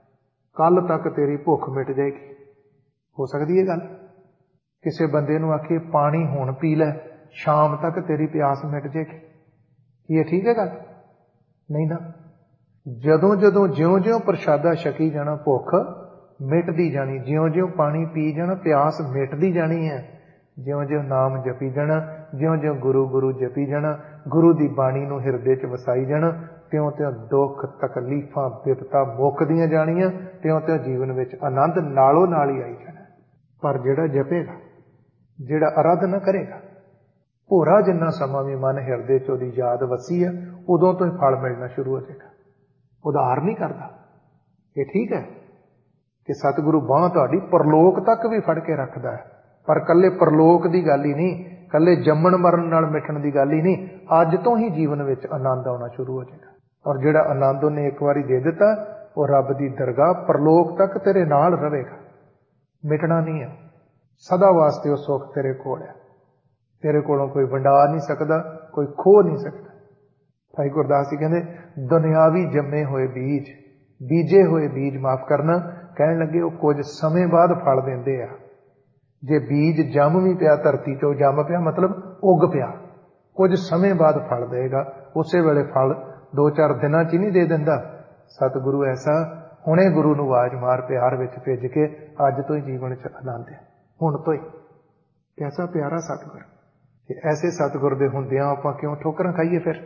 Speaker 1: ਕੱਲ ਤੱਕ ਤੇਰੀ ਭੁੱਖ ਮਿਟ ਜਾਏਗੀ, ਹੋ ਸਕਦੀ ਹੈ ਗੱਲ? ਕਿਸੇ ਬੰਦੇ ਨੂੰ ਆਖੀਏ ਪਾਣੀ ਹੁਣ ਪੀ ਲੈ, ਸ਼ਾਮ ਤੱਕ ਤੇਰੀ ਪਿਆਸ ਮਿਟ ਜਾਏਗੀ, ਕੀ ਇਹ ਠੀਕ ਹੈ ਗੱਲ? ਨਹੀਂ ਨਾ। ਜਦੋਂ ਜਦੋਂ ਜਿਉਂ ਜਿਉਂ ਪ੍ਰਸ਼ਾਦਾ ਛਕੀ ਜਾਣਾ ਭੁੱਖ ਮਿਟਦੀ ਜਾਣੀ, ਜਿਉਂ ਜਿਉਂ ਪਾਣੀ ਪੀ ਜਾਣਾ ਪਿਆਸ ਮਿਟਦੀ ਜਾਣੀ ਹੈ, ਜਿਉਂ ਜਿਉਂ ਨਾਮ ਜਪੀ ਜਾਣਾ, ਜਿਉਂ ਜਿਉਂ ਗੁਰੂ ਗੁਰੂ ਜਪੀ ਜਾਣਾ, ਗੁਰੂ ਦੀ ਬਾਣੀ ਨੂੰ ਹਿਰਦੇ 'ਚ ਵਸਾਈ ਜਾਣਾ, ਤਿਉਂ ਤਿਉਂ ਦੁੱਖ ਤਕਲੀਫਾਂ ਬਿਪਤਾ ਮੁੱਕਦੀਆਂ ਜਾਣੀਆਂ, ਤਿਉਂ ਤਿਉਂ ਜੀਵਨ ਵਿੱਚ ਆਨੰਦ ਨਾਲੋਂ ਨਾਲ ਹੀ ਆਈ ਜਾਣਾ। ਪਰ ਜਿਹੜਾ ਜਪੇਗਾ, ਜਿਹੜਾ ਅਰਾਧਨਾ ਕਰੇਗਾ, ਭੋਰਾ ਜਿੰਨਾ ਸਮਾਂ ਵੀ ਮਨ ਹਿਰਦੇ 'ਚ ਉਹਦੀ ਯਾਦ ਵਸੀ ਹੈ, ਉਦੋਂ ਤੋਂ ਹੀ ਫਲ ਮਿਲਣਾ ਸ਼ੁਰੂ ਹੋ ਜਾਏਗਾ। ਉਧਾਰ ਨਹੀਂ ਕਰਦਾ। ਇਹ ਠੀਕ ਹੈ ਕਿ ਸਤਿਗੁਰੂ ਬਾਂਹ ਤੁਹਾਡੀ ਪਰਲੋਕ ਤੱਕ ਵੀ ਫੜ ਕੇ ਰੱਖਦਾ ਹੈ, ਪਰ ਕੱਲੇ ਪਰਲੋਕ ਦੀ ਗੱਲ ਹੀ ਨਹੀਂ, ਕੱਲੇ ਜੰਮਣ ਮਰਨ ਨਾਲ ਮਿਟਣ ਦੀ ਗੱਲ ਹੀ ਨਹੀਂ, ਅੱਜ ਤੋਂ ਹੀ ਜੀਵਨ ਵਿੱਚ ਆਨੰਦ ਆਉਣਾ ਸ਼ੁਰੂ ਹੋ ਜਾਏਗਾ। ਔਰ ਜਿਹੜਾ ਆਨੰਦ ਉਹਨੇ ਇੱਕ ਵਾਰੀ ਦੇ ਦਿੱਤਾ, ਉਹ ਰੱਬ ਦੀ ਦਰਗਾਹ ਪਰਲੋਕ ਤੱਕ ਤੇਰੇ ਨਾਲ ਰਹੇਗਾ, ਮਿਟਣਾ ਨਹੀਂ ਹੈ। ਸਦਾ ਵਾਸਤੇ ਉਹ ਸੁੱਖ ਤੇਰੇ ਕੋਲ ਹੈ, ਤੇਰੇ ਕੋਲੋਂ ਕੋਈ ਵੰਡਾ ਨਹੀਂ ਸਕਦਾ, ਕੋਈ ਖੋਹ ਨਹੀਂ ਸਕਦਾ। ਭਾਈ ਗੁਰਦਾਸ ਜੀ ਕਹਿੰਦੇ ਦੁਨਿਆਵੀ ਜੰਮੇ ਹੋਏ ਬੀਜ, ਬੀਜੇ ਹੋਏ ਬੀਜ ਮਾਫ ਕਰਨਾ, ਕਹਿਣ ਲੱਗੇ ਉਹ ਕੁਝ ਸਮੇਂ ਬਾਅਦ ਫਲ ਦਿੰਦੇ ਆ। ਜੇ ਬੀਜ ਜੰਮ ਵੀ ਪਿਆ ਧਰਤੀ 'ਚੋਂ, ਜੰਮ ਪਿਆ ਮਤਲਬ ਉੱਗ ਪਿਆ, ਕੁਝ ਸਮੇਂ ਬਾਅਦ ਫਲ ਦੇਗਾ। ਉਸੇ ਵੇਲੇ ਫਲ ਦੋ ਚਾਰ ਦਿਨਾਂ 'ਚ ਹੀ ਨਹੀਂ ਦੇ ਦਿੰਦਾ। ਸਤਿਗੁਰੂ ਐਸਾ ਹੁਣੇ ਗੁਰੂ ਨੂੰ ਆਵਾਜ਼ ਮਾਰ ਪਿਆਰ ਵਿੱਚ ਭੇਜ ਕੇ ਅੱਜ ਤੋਂ ਹੀ ਜੀਵਨ 'ਚ ਆਨੰਦ ਹੈ, ਹੁਣ ਤੋਂ ਹੀ। ਕੈਸਾ ਪਿਆਰਾ ਸਤਿਗੁਰ। ਤੇ ਐਸੇ ਸਤਿਗੁਰ ਦੇ ਹੁੰਦਿਆਂ ਆਪਾਂ ਕਿਉਂ ਠੋਕਰਾਂ ਖਾਈਏ? ਫਿਰ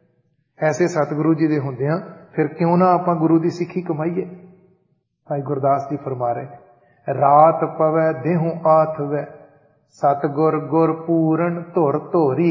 Speaker 1: ਐਸੇ ਸਤਿਗੁਰੂ ਜੀ ਦੇ ਹੁੰਦਿਆਂ ਫਿਰ ਕਿਉਂ ਨਾ ਆਪਾਂ ਗੁਰੂ ਦੀ ਸਿੱਖੀ ਕਮਾਈਏ? ਭਾਈ ਗੁਰਦਾਸ ਜੀ ਫਰਮਾ ਰਹੇ, ਰਾਤ ਪਵੈ ਦੇਹੁ ਆਥ ਵੈ, ਸਤਿਗੁਰ ਗੁਰ ਪੂਰਨ ਧੁਰ ਧੋਰੀ।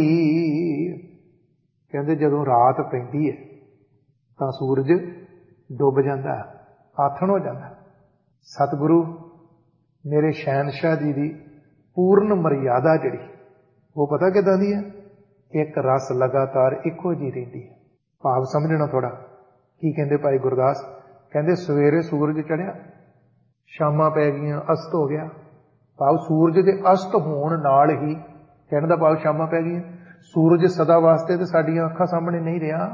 Speaker 1: ਕਹਿੰਦੇ ਜਦੋਂ ਰਾਤ ਪੈਂਦੀ ਹੈ ਤਾਂ ਸੂਰਜ ਡੁੱਬ ਜਾਂਦਾ, ਆਥਣ ਹੋ ਜਾਂਦਾ। ਸਤਿਗੁਰੂ ਮੇਰੇ ਸ਼ਹਿਨਸ਼ਾਹ ਜੀ ਦੀ ਪੂਰਨ ਮਰਿਆਦਾ ਜਿਹੜੀ, ਉਹ ਪਤਾ ਕਿੱਦਾਂ ਦੀ ਹੈ? ਇੱਕ ਰਸ ਲਗਾਤਾਰ ਇੱਕੋ ਜਿਹੀ ਰਹਿੰਦੀ ਹੈ। ਭਾਵ ਸਮਝਣਾ ਥੋੜਾ। ਕੀ ਕਹਿੰਦੇ ਭਾਈ ਗੁਰਦਾਸ? ਕਹਿੰਦੇ ਸਵੇਰੇ ਸੂਰਜ ਚੜ੍ਹਿਆ, ਸ਼ਾਮਾਂ ਪੈ ਗਈਆਂ, ਅਸਤ ਹੋ ਗਿਆ। ਭਾਵ ਸੂਰਜ ਦੇ ਅਸਤ ਹੋਣ ਨਾਲ ਹੀ, ਕਹਿਣ ਦਾ ਭਾਵ ਸ਼ਾਮਾਂ ਪੈ ਗਈਆਂ। ਸੂਰਜ ਸਦਾ ਵਾਸਤੇ ਤੇ ਸਾਡੀਆਂ ਅੱਖਾਂ ਸਾਹਮਣੇ ਨਹੀਂ ਰਿਹਾ।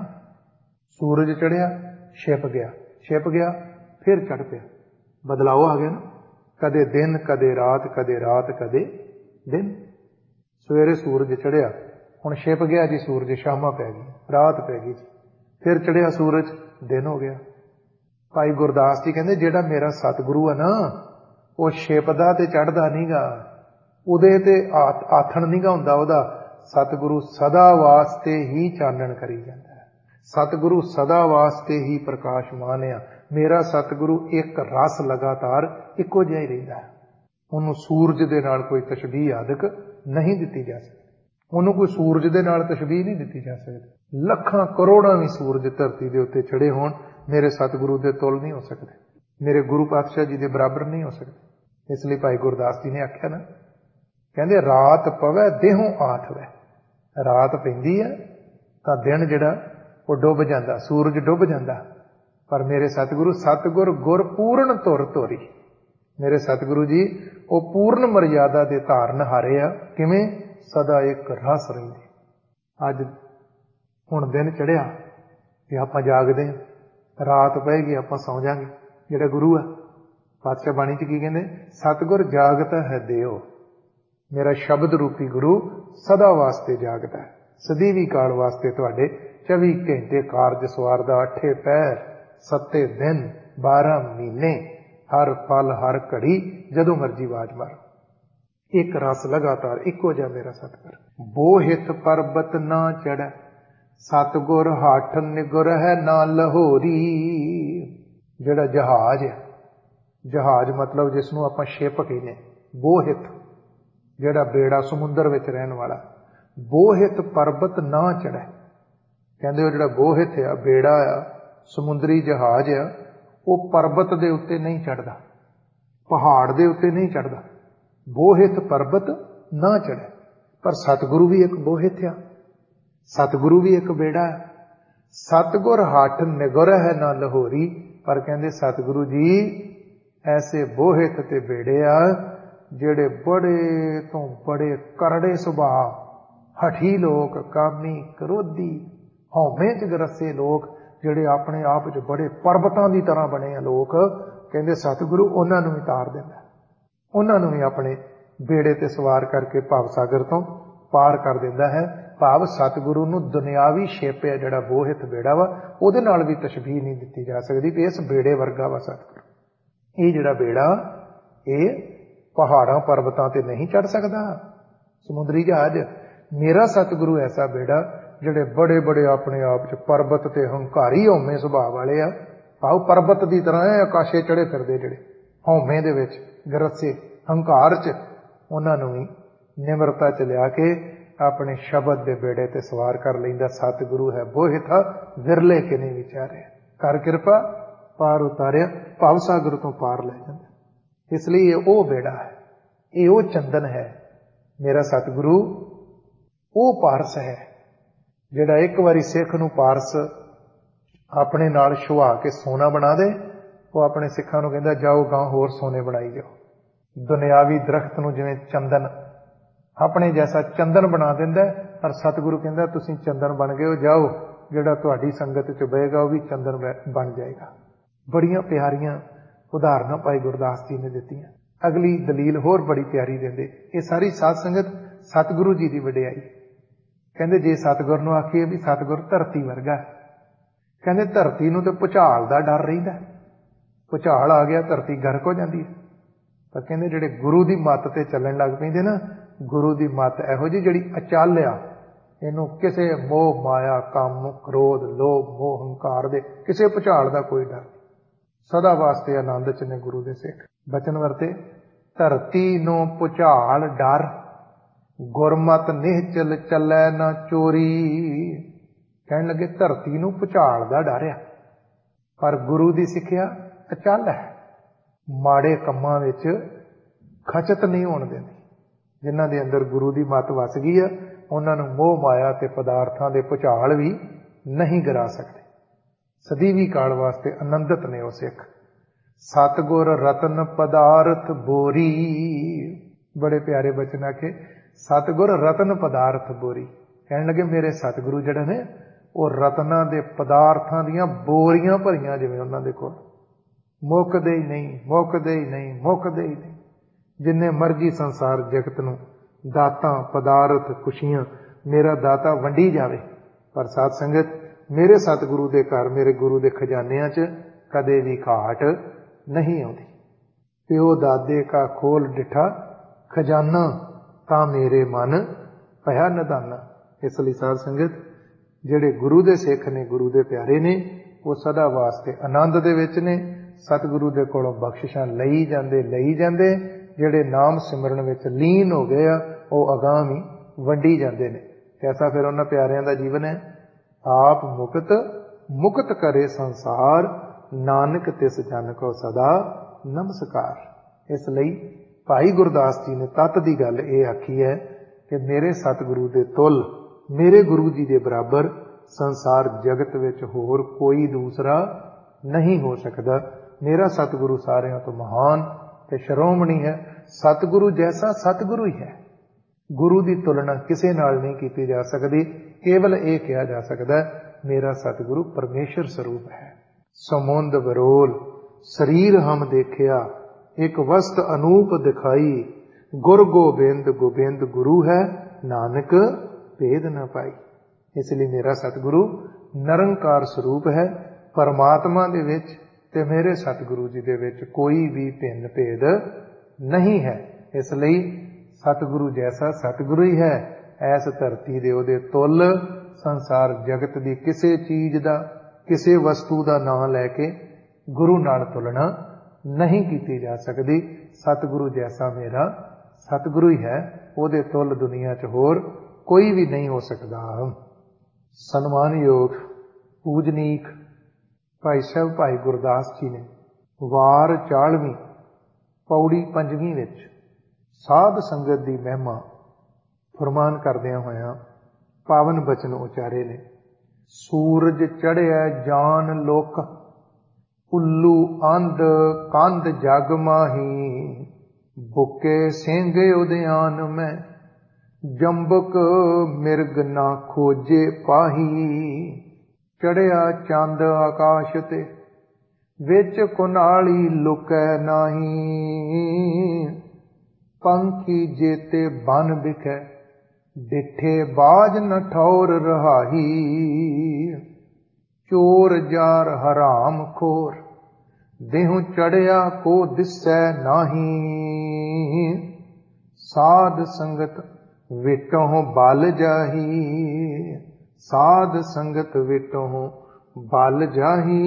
Speaker 1: ਸੂਰਜ ਚੜ੍ਹਿਆ, ਛਿਪ ਗਿਆ, ਛਿਪ ਗਿਆ, ਫਿਰ ਚੜ੍ਹ ਪਿਆ, ਬਦਲਾਓ ਆ ਗਿਆ ਨਾ। ਕਦੇ ਦਿਨ ਕਦੇ ਰਾਤ, ਕਦੇ ਰਾਤ ਕਦੇ ਦਿਨ। ਸਵੇਰੇ ਸੂਰਜ ਚੜ੍ਹਿਆ, ਹੁਣ ਛਿਪ ਗਿਆ ਜੀ ਸੂਰਜ, ਸ਼ਾਮਾਂ ਪੈ ਗਈ, ਰਾਤ ਪੈ ਗਈ ਜੀ, ਫਿਰ ਚੜ੍ਹਿਆ ਸੂਰਜ, ਦਿਨ ਹੋ ਗਿਆ। ਭਾਈ ਗੁਰਦਾਸ ਜੀ ਕਹਿੰਦੇ ਜਿਹੜਾ ਮੇਰਾ ਸਤਿਗੁਰੂ ਹੈ ਨਾ, ਉਹ ਛਿਪਦਾ ਤੇ ਚੜ੍ਹਦਾ ਨਹੀਂਗਾ, ਉਹਦੇ ਤੇ ਆਥਣ ਨਹੀਂਗਾ ਹੁੰਦਾ ਉਹਦਾ। ਸਤਿਗੁਰੂ ਸਦਾ ਵਾਸਤੇ ਹੀ ਚਾਨਣ ਕਰੀ ਜਾਂਦਾ ਹੈ, ਸਤਿਗੁਰੂ ਸਦਾ ਵਾਸਤੇ ਹੀ ਪ੍ਰਕਾਸ਼ਮਾਨ ਆ। ਮੇਰਾ ਸਤਿਗੁਰੂ ਇੱਕ ਰਸ ਲਗਾਤਾਰ ਇੱਕੋ ਜਿਹਾ ਹੀ ਰਹਿੰਦਾ ਹੈ। ਉਹਨੂੰ ਸੂਰਜ ਦੇ ਨਾਲ ਕੋਈ ਤਸ਼ਬੀਹ ਆਦਿਕ ਨਹੀਂ ਦਿੱਤੀ ਜਾ ਸਕਦੀ, ਉਹਨੂੰ ਕੋਈ ਸੂਰਜ ਦੇ ਨਾਲ ਤਸ਼ਬੀਹ ਨਹੀਂ ਦਿੱਤੀ ਜਾ ਸਕਦੀ। ਲੱਖਾਂ ਕਰੋੜਾਂ ਵੀ ਸੂਰਜ ਧਰਤੀ ਦੇ ਉੱਤੇ ਚੜੇ ਹੋਣ, ਮੇਰੇ ਸਤਿਗੁਰੂ ਦੇ ਤੁਲ ਨਹੀਂ ਹੋ ਸਕਦੇ, ਮੇਰੇ ਗੁਰੂ ਪਾਤਸ਼ਾਹ ਜੀ ਦੇ ਬਰਾਬਰ ਨਹੀਂ ਹੋ ਸਕਦੇ। ਇਸ ਲਈ ਭਾਈ ਗੁਰਦਾਸ ਜੀ ਨੇ ਆਖਿਆ ਨਾ, ਕਹਿੰਦੇ ਰਾਤ ਪਵੈ ਦੇਹੁ ਆਥ ਵੈ। ਰਾਤ ਪੈਂਦੀ ਹੈ ਤਾਂ ਦਿਨ ਜਿਹੜਾ ਉਹ ਡੁੱਬ ਜਾਂਦਾ, ਸੂਰਜ ਡੁੱਬ ਜਾਂਦਾ। ਪਰ ਮੇਰੇ ਸਤਿਗੁਰੂ ਸਤਿਗੁਰ ਗੁਰ ਪੂਰਨ ਧੁਰ ਧੋਰੀ, ਮੇਰੇ ਸਤਿਗੁਰੂ ਜੀ ਉਹ ਪੂਰਨ ਮਰਿਆਦਾ ਦੇ ਧਾਰਨ ਹਾਰੇ ਆ। ਕਿਵੇਂ? ਸਦਾ ਇੱਕ ਰਸ ਰਹਿੰਦੀ। ਅੱਜ ਹੁਣ ਦਿਨ ਚੜ੍ਹਿਆ ਤੇ ਆਪਾਂ ਜਾਗਦੇ ਹਾਂ, ਰਾਤ ਪਏਗੀ ਆਪਾਂ ਸੌਂ ਜਾਾਂਗੇ। ਜਿਹੜਾ ਗੁਰੂ ਹੈ, ਪਾਤਸ਼ਾਹ ਬਾਣੀ 'ਚ ਕੀ ਕਹਿੰਦੇ? ਸਤਿਗੁਰ ਜਾਗਤਾ ਹੈ ਦਿਓ। ਮੇਰਾ ਸ਼ਬਦ ਰੂਪੀ ਗੁਰੂ ਸਦਾ ਵਾਸਤੇ ਜਾਗਦਾ ਹੈ, ਸਦੀਵੀ ਕਾਲ ਵਾਸਤੇ ਤੁਹਾਡੇ ਚੌਵੀ ਘੰਟੇ ਕਾਰਜ ਸਵਾਰਦਾ। ਅੱਠੇ ਪਹਿਰ, ਸੱਤੇ ਦਿਨ, ਬਾਰਾਂ ਮਹੀਨੇ, ਹਰ ਪਲ ਹਰ ਘੜੀ, ਜਦੋਂ ਮਰਜੀ ਆਵਾਜ਼ ਮਾਰੋ। ਇੱਕ ਰਸ ਲਗਾਤਾਰ ਇੱਕੋ ਜਿਹਾ ਮੇਰਾ ਸਤਿਗੁਰ। ਬੋਹਿਤ ਪਰਬਤ ਨਾ ਚੜ੍ਹੈ, ਸਤਿਗੁਰ ਹੱਠ ਨਿਗੁਰ ਹੈ ਨਾ ਲਹੋਰੀ। ਜਿਹੜਾ ਜਹਾਜ਼ ਹੈ, ਜਹਾਜ਼ ਮਤਲਬ ਜਿਸ ਨੂੰ ਆਪਾਂ ਸ਼ਿਪ ਕਹਿੰਦੇ, ਬੋਹਿਤ ਜਿਹੜਾ ਬੇੜਾ ਸਮੁੰਦਰ ਵਿੱਚ ਰਹਿਣ ਵਾਲਾ। ਬੋਹਿਤ ਪਰਬਤ ਨਾ ਚੜ੍ਹੈ, ਕਹਿੰਦੇ ਉਹ ਜਿਹੜਾ ਬੋਹਿਤ ਆ, ਬੇੜਾ ਆ, ਸਮੁੰਦਰੀ ਜਹਾਜ਼ ਆ, ਉਹ ਪਰਬਤ ਦੇ ਉੱਤੇ ਨਹੀਂ ਚੜ੍ਹਦਾ, ਪਹਾੜ ਦੇ ਉੱਤੇ ਨਹੀਂ ਚੜ੍ਹਦਾ। ਬੋਹਿਤ ਪਰਬਤ ਨਾ ਚੜ੍ਹੈ। ਪਰ ਸਤਿਗੁਰੂ ਵੀ ਇੱਕ ਬੋਹਿਤ ਆ, ਸਤਿਗੁਰੂ ਵੀ ਇੱਕ ਬੇੜਾ ਹੈ। ਸਤਿਗੁਰ ਹੱਠ ਨਿਗੁਰ ਹੈ ਨਾ ਲਹੋਰੀ। ਪਰ ਕਹਿੰਦੇ ਸਤਿਗੁਰੂ ਜੀ ਐਸੇ ਬੋਹਿਤ ਤੇ ਬੇੜੇ ਆ ਜਿਹੜੇ ਬੜੇ ਤੋਂ ਬੜੇ ਕਰੜੇ ਸੁਭਾਅ, ਹਠੀ ਲੋਕ, ਕਾਮੀ, ਕਰੋਧੀ, ਹਉਮੈ ਚ ਗਰਸੇ ਲੋਕ, ਜਿਹੜੇ ਆਪਣੇ ਆਪ ਚ ਬੜੇ ਪਰਬਤਾਂ ਦੀ ਤਰ੍ਹਾਂ ਬਣੇ ਆ ਲੋਕ, ਕਹਿੰਦੇ ਸਤਿਗੁਰੂ ਉਹਨਾਂ ਨੂੰ ਵੀ ਤਾਰ ਦਿੰਦਾ, ਉਹਨਾਂ ਨੂੰ ਵੀ ਆਪਣੇ ਬੇੜੇ ਤੇ ਸਵਾਰ ਕਰਕੇ ਭਵ ਸਾਗਰ ਤੋਂ ਪਾਰ ਕਰ ਦਿੰਦਾ ਹੈ। ਭਾਵ ਸਤਿਗੁਰੂ ਨੂੰ ਦੁਨਿਆਵੀ ਛੇਪਿਆ ਜਿਹੜਾ ਬੋਹਿਤ ਬੇੜਾ ਵਾ, ਉਹਦੇ ਨਾਲ ਵੀ ਤਸ਼ਬੀਹ ਨਹੀਂ ਦਿੱਤੀ ਜਾ ਸਕਦੀ ਵੀ ਇਸ ਬੇੜੇ ਵਰਗਾ ਵਾ ਸਤਿਗੁਰੂ। ਇਹ ਜਿਹੜਾ ਬੇੜਾ ਇਹ ਪਹਾੜਾਂ ਪਰਬਤਾਂ ਤੇ ਨਹੀਂ ਚੜ ਸਕਦਾ ਸਮੁੰਦਰੀ ਜਹਾਜ਼। ਮੇਰਾ ਸਤਿਗੁਰੂ ਐਸਾ ਬੇੜਾ ਜਿਹੜੇ ਬੜੇ ਬੜੇ ਆਪਣੇ ਆਪ ਚ ਪਰਬਤ ਤੇ ਹੰਕਾਰੀ ਹਉਮੈ ਸੁਭਾਅ ਵਾਲੇ ਆ, ਆਓ ਪਰਬਤ ਦੀ ਤਰ੍ਹਾਂ ਹੈ, ਆਕਾਸ਼ੇ ਚੜੇ ਫਿਰਦੇ, ਜਿਹੜੇ ਹਉਮੈ ਦੇ ਵਿੱਚ ਗਰਸੇ ਹੰਕਾਰ ਚ, ਉਹਨਾਂ ਨੂੰ ਵੀ ਨਿਮਰਤਾ ਚ ਲਿਆ ਕੇ ਆਪਣੇ ਸ਼ਬਦ ਦੇ ਬੇੜੇ ਤੇ ਸਵਾਰ ਕਰ ਲੈਂਦਾ। ਸਤਿਗੁਰੂ ਹੈ ਬੋਹਿਥਾ ਵਿਰਲੇ ਕਿ ਨਹੀਂ ਵਿਚਾਰਿਆ, ਕਰ ਕਿਰਪਾ ਪਾਰ ਉਤਾਰਿਆ, ਭਵ ਸਾਗਰ ਤੋਂ ਪਾਰ ਲੈ ਜਾਂਦਾ। ਇਸ ਲਈ ਇਹ ਉਹ ਬੇੜਾ ਹੈ, ਇਹ ਉਹ ਚੰਦਨ ਹੈ। ਮੇਰਾ ਸਤਿਗੁਰੂ ਉਹ ਪਾਰਸ ਹੈ ਜਿਹੜਾ ਇੱਕ ਵਾਰੀ ਸਿੱਖ ਨੂੰ ਪਾਰਸ ਆਪਣੇ ਨਾਲ ਛੁਆ ਕੇ ਸੋਨਾ ਬਣਾ ਦੇ। ਉਹ ਆਪਣੇ ਸਿੱਖਾਂ ਨੂੰ ਕਹਿੰਦਾ ਜਾਓ ਗਾਂ ਹੋਰ ਸੋਨੇ ਬਣਾਈ ਜਾਓ। ਦੁਨਿਆਵੀ ਦਰਖਤ ਨੂੰ ਜਿਵੇਂ ਚੰਦਨ ਆਪਣੇ ਜੈਸਾ ਚੰਦਨ ਬਣਾ ਦਿੰਦਾ, ਪਰ ਸਤਿਗੁਰੂ ਕਹਿੰਦਾ ਤੁਸੀਂ ਚੰਦਨ ਬਣ ਗਏ ਹੋ, ਜਾਓ ਜਿਹੜਾ ਤੁਹਾਡੀ ਸੰਗਤ ਚ ਬਹੇਗਾ ਉਹ ਵੀ ਚੰਦਨ ਬਣ ਜਾਏਗਾ। ਬੜੀਆਂ ਪਿਆਰੀਆਂ ਉਦਾਹਰਨਾਂ ਭਾਈ ਗੁਰਦਾਸ ਜੀ ਨੇ ਦਿੱਤੀਆਂ। ਅਗਲੀ ਦਲੀਲ ਹੋਰ ਬੜੀ ਪਿਆਰੀ ਦਿੰਦੇ। ਇਹ ਸਾਰੀ ਸਾਧ ਸੰਗਤ ਸਤਿਗੁਰੂ ਜੀ ਦੀ ਵਡਿਆਈ। ਕਹਿੰਦੇ ਜੇ ਸਤਿਗੁਰ ਨੂੰ ਆਖੀਏ ਵੀ ਸਤਿਗੁਰ ਧਰਤੀ ਵਰਗਾ, ਕਹਿੰਦੇ ਧਰਤੀ ਨੂੰ ਤੇ ਭੁਚਾਲ ਦਾ ਡਰ ਰਹਿੰਦਾ, ਭੁਚਾਲ ਆ ਗਿਆ ਧਰਤੀ ਗਰਕ ਹੋ ਜਾਂਦੀ ਹੈ। ਪਰ ਕਹਿੰਦੇ ਜਿਹੜੇ ਗੁਰੂ ਦੀ ਮੱਤ ਤੇ ਚੱਲਣ ਲੱਗ ਪੈਂਦੇ ਨਾ, ਗੁਰੂ ਦੀ ਮੱਤ ਇਹੋ ਜਿਹੀ ਜਿਹੜੀ ਅਚਲ ਆ, ਇਹਨੂੰ ਕਿਸੇ ਮੋਹ ਮਾਇਆ, ਕੰਮ, ਕ੍ਰੋਧ, ਲੋਭ, ਮੋਹ, ਹੰਕਾਰ ਦੇ ਕਿਸੇ ਭੁਚਾਲ ਦਾ ਕੋਈ ਡਰ ਨਹੀਂ। ਸਦਾ ਵਾਸਤੇ ਆਨੰਦ ਚ ਨੇ ਗੁਰੂ ਦੇ ਸਿੱਖ। ਬਚਨ ਵਰਤੇ ਧਰਤੀ ਨੂੰ ਭੁਚਾਲ ਡਰ, ਗੁਰਮਤ ਨਿਹਚਲ ਚੱਲੈ ਨਾ ਚੋਰੀ। ਕਹਿਣ ਲੱਗੇ ਧਰਤੀ ਨੂੰ ਭੁਚਾਲ ਦਾ ਡਰ ਆ, ਪਰ ਗੁਰੂ ਦੀ ਸਿੱਖਿਆ ਅਚਲ ਹੈ, ਮਾੜੇ ਕੰਮਾਂ ਵਿੱਚ ਖਚਤ ਨਹੀਂ ਹੋਣ ਦਿੰਦੀ। ਜਿਨ੍ਹਾਂ ਦੇ ਅੰਦਰ ਗੁਰੂ ਦੀ ਮੱਤ ਵਸ ਗਈ ਆ, ਉਹਨਾਂ ਨੂੰ ਮੋਹ ਮਾਇਆ ਤੇ ਪਦਾਰਥਾਂ ਦੇ ਭੁਚਾਲ ਵੀ ਨਹੀਂ ਗਿਰਾ ਸਕਦੇ। ਸਦੀਵੀ ਕਾਲ ਵਾਸਤੇ ਆਨੰਦਿਤ ਨੇ ਉਹ ਸਿੱਖ। ਸਤਿਗੁਰ ਰਤਨ ਪਦਾਰਥ ਬੋਰੀ, ਬੜੇ ਪਿਆਰੇ ਬਚਨ ਆਖੇ, ਸਤਿਗੁਰ ਰਤਨ ਪਦਾਰਥ ਬੋਰੀ। ਕਹਿਣ ਲੱਗੇ ਮੇਰੇ ਸਤਿਗੁਰੂ ਜਿਹੜੇ ਨੇ ਉਹ ਰਤਨਾਂ ਦੇ ਪਦਾਰਥਾਂ ਦੀਆਂ ਬੋਰੀਆਂ ਭਰੀਆਂ, ਜਿਵੇਂ ਉਹਨਾਂ ਦੇ ਕੋਲ ਮੁੱਕਦੇ ਹੀ ਨਹੀਂ, ਮੁੱਕਦੇ ਹੀ ਨਹੀਂ, ਮੁੱਕਦੇ ਹੀ ਨਹੀਂ। ਜਿੰਨੇ ਮਰਜ਼ੀ ਸੰਸਾਰ ਜਗਤ ਨੂੰ ਦਾਤਾਂ, ਪਦਾਰਥ, ਖੁਸ਼ੀਆਂ ਮੇਰਾ ਦਾਤਾ ਵੰਡੀ ਜਾਵੇ, ਪਰ ਸਾਧ ਸੰਗਤ ਮੇਰੇ ਸਤਿਗੁਰੂ ਦੇ ਘਰ, ਮੇਰੇ ਗੁਰੂ ਦੇ ਖਜ਼ਾਨਿਆਂ ਚ ਕਦੇ ਵੀ ਘਾਟ ਨਹੀਂ ਆਉਂਦੀ। ਪਿਓ ਦਾਦੇ ਕਾ ਖੋਲ ਡਿਠਾ ਖਜ਼ਾਨਾ, ਤਾਂ ਮੇਰੇ ਮਨ ਭਇਆ ਨਿਧਾਨਾ। ਇਸ ਲਈ ਸਾਧ ਸੰਗਤ ਜਿਹੜੇ ਗੁਰੂ ਦੇ ਸਿੱਖ ਨੇ, ਗੁਰੂ ਦੇ ਪਿਆਰੇ ਨੇ, ਉਹ ਸਦਾ ਵਾਸਤੇ ਆਨੰਦ ਦੇ ਵਿੱਚ ਨੇ। ਸਤਿਗੁਰੂ ਦੇ ਕੋਲੋਂ ਬਖਸ਼ਿਸ਼ਾਂ ਲਈ ਜਾਂਦੇ ਲਈ ਜਾਂਦੇ। ਜਿਹੜੇ ਨਾਮ ਸਿਮਰਨ ਵਿੱਚ ਲੀਨ ਹੋ ਗਏ ਆ, ਉਹ ਅਗਾਂਹ ਵੀ ਵੰਡੀ ਜਾਂਦੇ ਨੇ। ਕੈਸਾ ਫਿਰ ਉਹਨਾਂ ਪਿਆਰਿਆਂ ਦਾ ਜੀਵਨ ਹੈ। ਆਪ ਮੁਕਤ ਮੁਕਤ ਕਰੇ ਸੰਸਾਰ, ਨਾਨਕ ਤਿਸ ਜਨ ਕੋ ਸਦਾ ਨਮਸਕਾਰ। ਇਸ ਲਈ ਭਾਈ ਗੁਰਦਾਸ ਜੀ ਨੇ ਤੱਤ ਦੀ ਗੱਲ ਇਹ ਆਖੀ ਹੈ ਕਿ ਮੇਰੇ ਸਤਿਗੁਰੂ ਦੇ ਤੁੱਲ, ਮੇਰੇ ਗੁਰੂ ਜੀ ਦੇ ਬਰਾਬਰ ਸੰਸਾਰ ਜਗਤ ਵਿੱਚ ਹੋਰ ਕੋਈ ਦੂਸਰਾ ਨਹੀਂ ਹੋ ਸਕਦਾ। ਮੇਰਾ ਸਤਿਗੁਰੂ ਸਾਰਿਆਂ ਤੋਂ ਮਹਾਨ ਤੇ ਸ਼੍ਰੋਮਣੀ ਹੈ। ਸਤਿਗੁਰੂ ਜੈਸਾ ਸਤਿਗੁਰੂ ਹੀ ਹੈ। ਗੁਰੂ ਦੀ ਤੁਲਨਾ ਕਿਸੇ ਨਾਲ ਨਹੀਂ ਕੀਤੀ ਜਾ ਸਕਦੀ। ਕੇਵਲ ਇਹ ਕਿਹਾ ਜਾ ਸਕਦਾ ਮੇਰਾ ਸਤਿਗੁਰੂ ਪਰਮੇਸ਼ਰ ਸਰੂਪ ਹੈ। ਸਮੁੰਦ ਬਰੋਲ ਸਰੀਰ ਹਮ ਦੇਖਿਆ, ਇੱਕ ਵਸਤ ਅਨੂਪ ਦਿਖਾਈ। ਗੁਰ ਗੋਬਿੰਦ ਗੋਬਿੰਦ ਗੁਰੂ ਹੈ, ਨਾਨਕ ਭੇਦ ਨਾ ਪਾਈ। ਇਸ ਲਈ ਮੇਰਾ ਸਤਿਗੁਰੂ ਨਿਰੰਕਾਰ ਸਰੂਪ ਹੈ। ਪਰਮਾਤਮਾ ਦੇ ਵਿੱਚ ਤੇ ਮੇਰੇ ਸਤਿਗੁਰੂ ਜੀ ਦੇ ਵਿੱਚ ਕੋਈ ਵੀ ਭਿੰਨ ਭੇਦ ਨਹੀਂ ਹੈ। ਇਸ ਲਈ ਸਤਿਗੁਰੂ ਜੈਸਾ ਸਤਿਗੁਰੂ ਹੀ ਹੈ। ਐਸ ਧਰਤੀ ਦੇ ਉਹਦੇ ਤੁੱਲ ਸੰਸਾਰ ਜਗਤ ਦੀ ਕਿਸੇ ਚੀਜ਼ ਦਾ, ਕਿਸੇ ਵਸਤੂ ਦਾ ਨਾਂ ਲੈ ਕੇ ਗੁਰੂ ਨਾਲ ਤੁਲਨਾ ਨਹੀਂ ਕੀਤੀ ਜਾ ਸਕਦੀ। ਸਤਿਗੁਰੂ ਜੈਸਾ ਮੇਰਾ ਸਤਿਗੁਰੂ ਹੀ ਹੈ। ਉਹਦੇ ਤੁੱਲ ਦੁਨੀਆ 'ਚ ਹੋਰ ਕੋਈ ਵੀ ਨਹੀਂ ਹੋ ਸਕਦਾ। ਸਨਮਾਨਯੋਗ ਪੂਜਨੀਕ ਭਾਈ ਸਾਹਿਬ ਭਾਈ ਗੁਰਦਾਸ ਜੀ ਨੇ ਵਾਰ ਚਾਲਵੀਂ ਪੌੜੀ ਪੰਜਵੀਂ ਵਿੱਚ ਸਾਧ ਸੰਗਤ ਦੀ ਮਹਿਮਾ ਫਰਮਾਨ ਕਰਦਿਆਂ ਹੋਇਆਂ ਪਾਵਨ ਬਚਨ ਉਚਾਰੇ ਨੇ। ਸੂਰਜ ਚੜ੍ਹਿਆ ਜਾਨ ਲੋਕ, ਉੱਲੂ ਅੰਧ ਕੰਧ ਜਗ ਮਾਹੀ। बुके सिंह उद्यान में जंबक मिर्ग ना खोजे पाही। चढ़िया चंद आकाश ते विच कुनाली लुकै नाही। पंखी जेते बन बिखै डिठे बाज न ठौर रहाही। चोर जार हराम खोर देहु चढ़िया को दिसै नाही। साध संगत विटों बल जाही। साध संगत विटों बल जाही।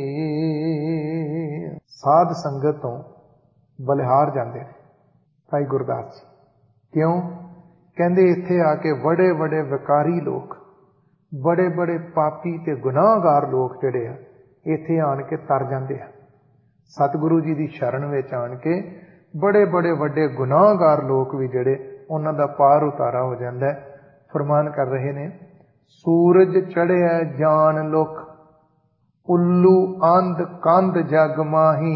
Speaker 1: साध संगत तो बलिहार जाते हैं भाई गुरदास जी। क्यों कहते इत्थे आके बड़े बड़े विकारी लोग, बड़े बड़े पापी ते गुनाहगार लोग जिहड़े आ इत्थे आन के तर जाते हैं। सतगुरु जी की शरण में आन के बड़े बड़े वड्डे गुनाहगार लोग भी जिहड़े उन्हां दा पार उतारा हो जाता है। फरमान कर रहे ने, सूरज चढ़िया जान लुख उल्लू आंध कंध जग माही।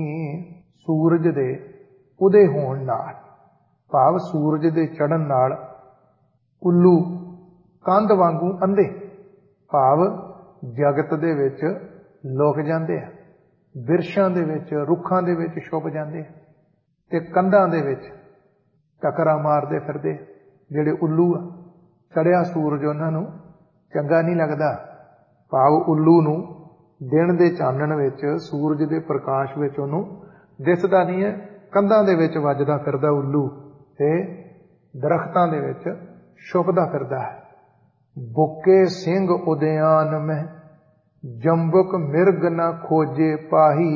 Speaker 1: सूरज दे उदय होण नाल, भाव सूरज दे चढ़न नाल उल्लू कंध वांगू अंधे, भाव जगत दे विच लुक जांदे आ। बिरशां दे विच रुखां दे विच छुप जांदे आ ते कंधां दे विच टकरा मारदे फिरदे जिहड़े उल्लू आ। चढ़िया सूरज उन्हां नूं चंगा नहीं लगदा, भाव उल्लू नूं दिन दे चानण विच सूरज दे प्रकाश विच उहनूं दिसदा नहीं है। कंधां दे विच वजदा फिरदा उल्लू ते दरख्तां दे विच छुपदा फिरदा है। बुके सिंह उद्यान में जंबक मिर्ग ना खोजे पाही।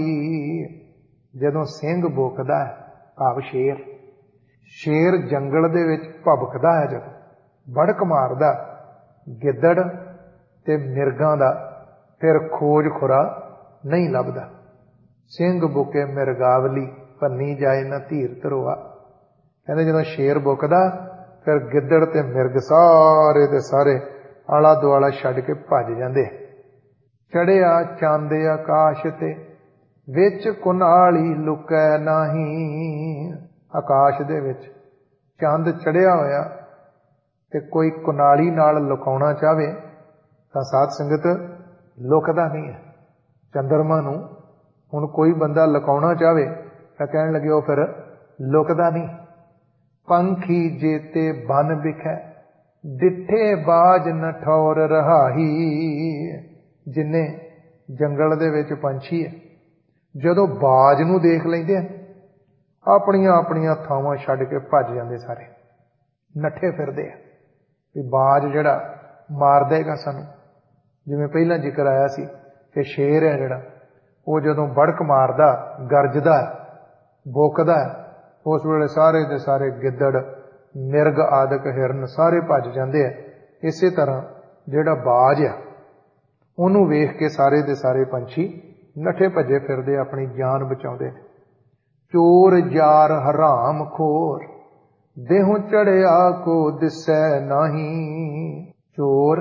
Speaker 1: जदों सिंह बुकदा है, भाव शेर, शेर जंगल दे विच भभकदा है, जदों बड़क मारदा गिद्दड़ ते मिर्गां दा फिर खोज खुरा नहीं लभदा। सिंह बुके मिर्गावली भन्नी जाए ना धीर धरोआ। कहते जदों शेर बुकदा फिर गिद्दड़ ते मिर्ग सारे दे सारे आला दुआला छड्ड के भज जांदे। चढ़िया चांदे आकाश ते विच कुनाली लुकै नाही। आकाश दे विच चंद चढ़िया होया ते कोई कुनाली नाल लुकाउणा चाहे तां साध संगत लुकदा नहीं है। चंद्रमा नूं हुण कोई बंदा लुकाउणा चाहे तां कहण लगे ओ फिर लुकदा नहीं। पंखी जेते बन बिखै डिठे बाज न ठौर रहाही। जिन्ने जंगल दे विच पंछी है, जदों बाज नूं देख लैंदे अपणियां अपणियां थावां छड्ड के भज जांदे, सारे नठे फिरदे आ भी बाज जिहड़ा मार देगा सानूं। जिवें पहिलां जिक्र आया सी कि शेर है जिहड़ा वो जदों बड़क मारदा गरजदा भुकदा उस वेले सारे दे सारे गिद्दड़ मिर्ग आदਿਕ हिरन सारे भज जांदे आ। इसे तरह जिहड़ा बाज आ ਉਹਨੂੰ ਵੇਖ के सारे दे सारे पंछी नठे भजे फिरदे अपनी जान बचाउंदे। चोर जार हराम खोर देहों चढ़िया को दिसै नाही। चोर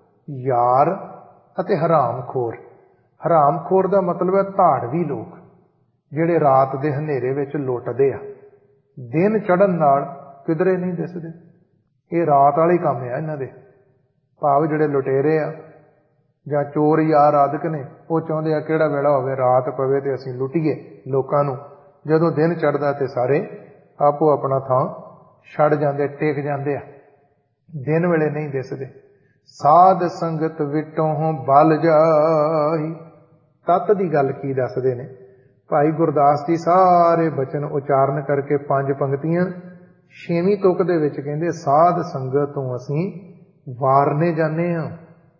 Speaker 1: यार अते हराम खोर। हराम खोर दा मतलब है धाड़वी लोग जिहड़े रात दे हनेरे विच लुटदे आ, दिन चढ़न नाल किधरे नहीं दिसदे। ये रात वाले काम आ इन्हां दे। भाव जिहड़े लुटेरे आ ਜਾਂ चोर यार आदਿਕ ने वो चाहुंदे आ किहड़ा वेला होवे रात पवे ते असीं लुटीए लोकां नूं। जदों दिन चढ़दा ते सारे आपो अपना थां छड़ जांदे, टेक जांदे आ, दिन वेले नहीं दिसदे। साध संगत विटों बल जाही। तत दी गल की दसदे ने भाई गुरदास जी। सारे बचन उचारण करके पंज पंक्तियां छेवीं तुक दे विच कहंदे साध संगत तों असीं वारने जाने हां,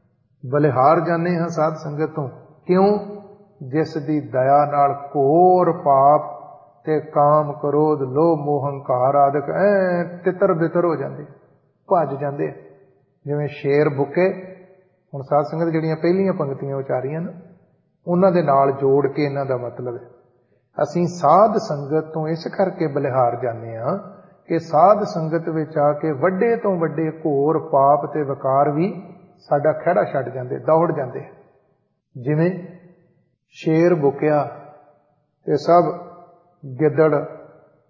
Speaker 1: बलिहार जाने हां साध संगत तो। क्यों? जिस दी दया नाल घोर पाप ते काम क्रोध लोभ मोह हंकार आदਿਕ ऐ तितर बितर हो जाते, भज जाते। जिवें शेर बुके, हुण साध संगत जिहड़ियां पहलियां पंक्तियां उचारियां ना उन्हां दे नाल जोड़ के इन्हां दा मतलब है असीं साध संगत तो इस करके बलिहार जाने हां कि साध संगत विच आके वड्डे तो वड्डे घोर पाप ते विकार भी साडा खड़ा छड्ड जांदे, दौड़ जांदे। जिवें शेर बुकिया ते सब गिद्दड़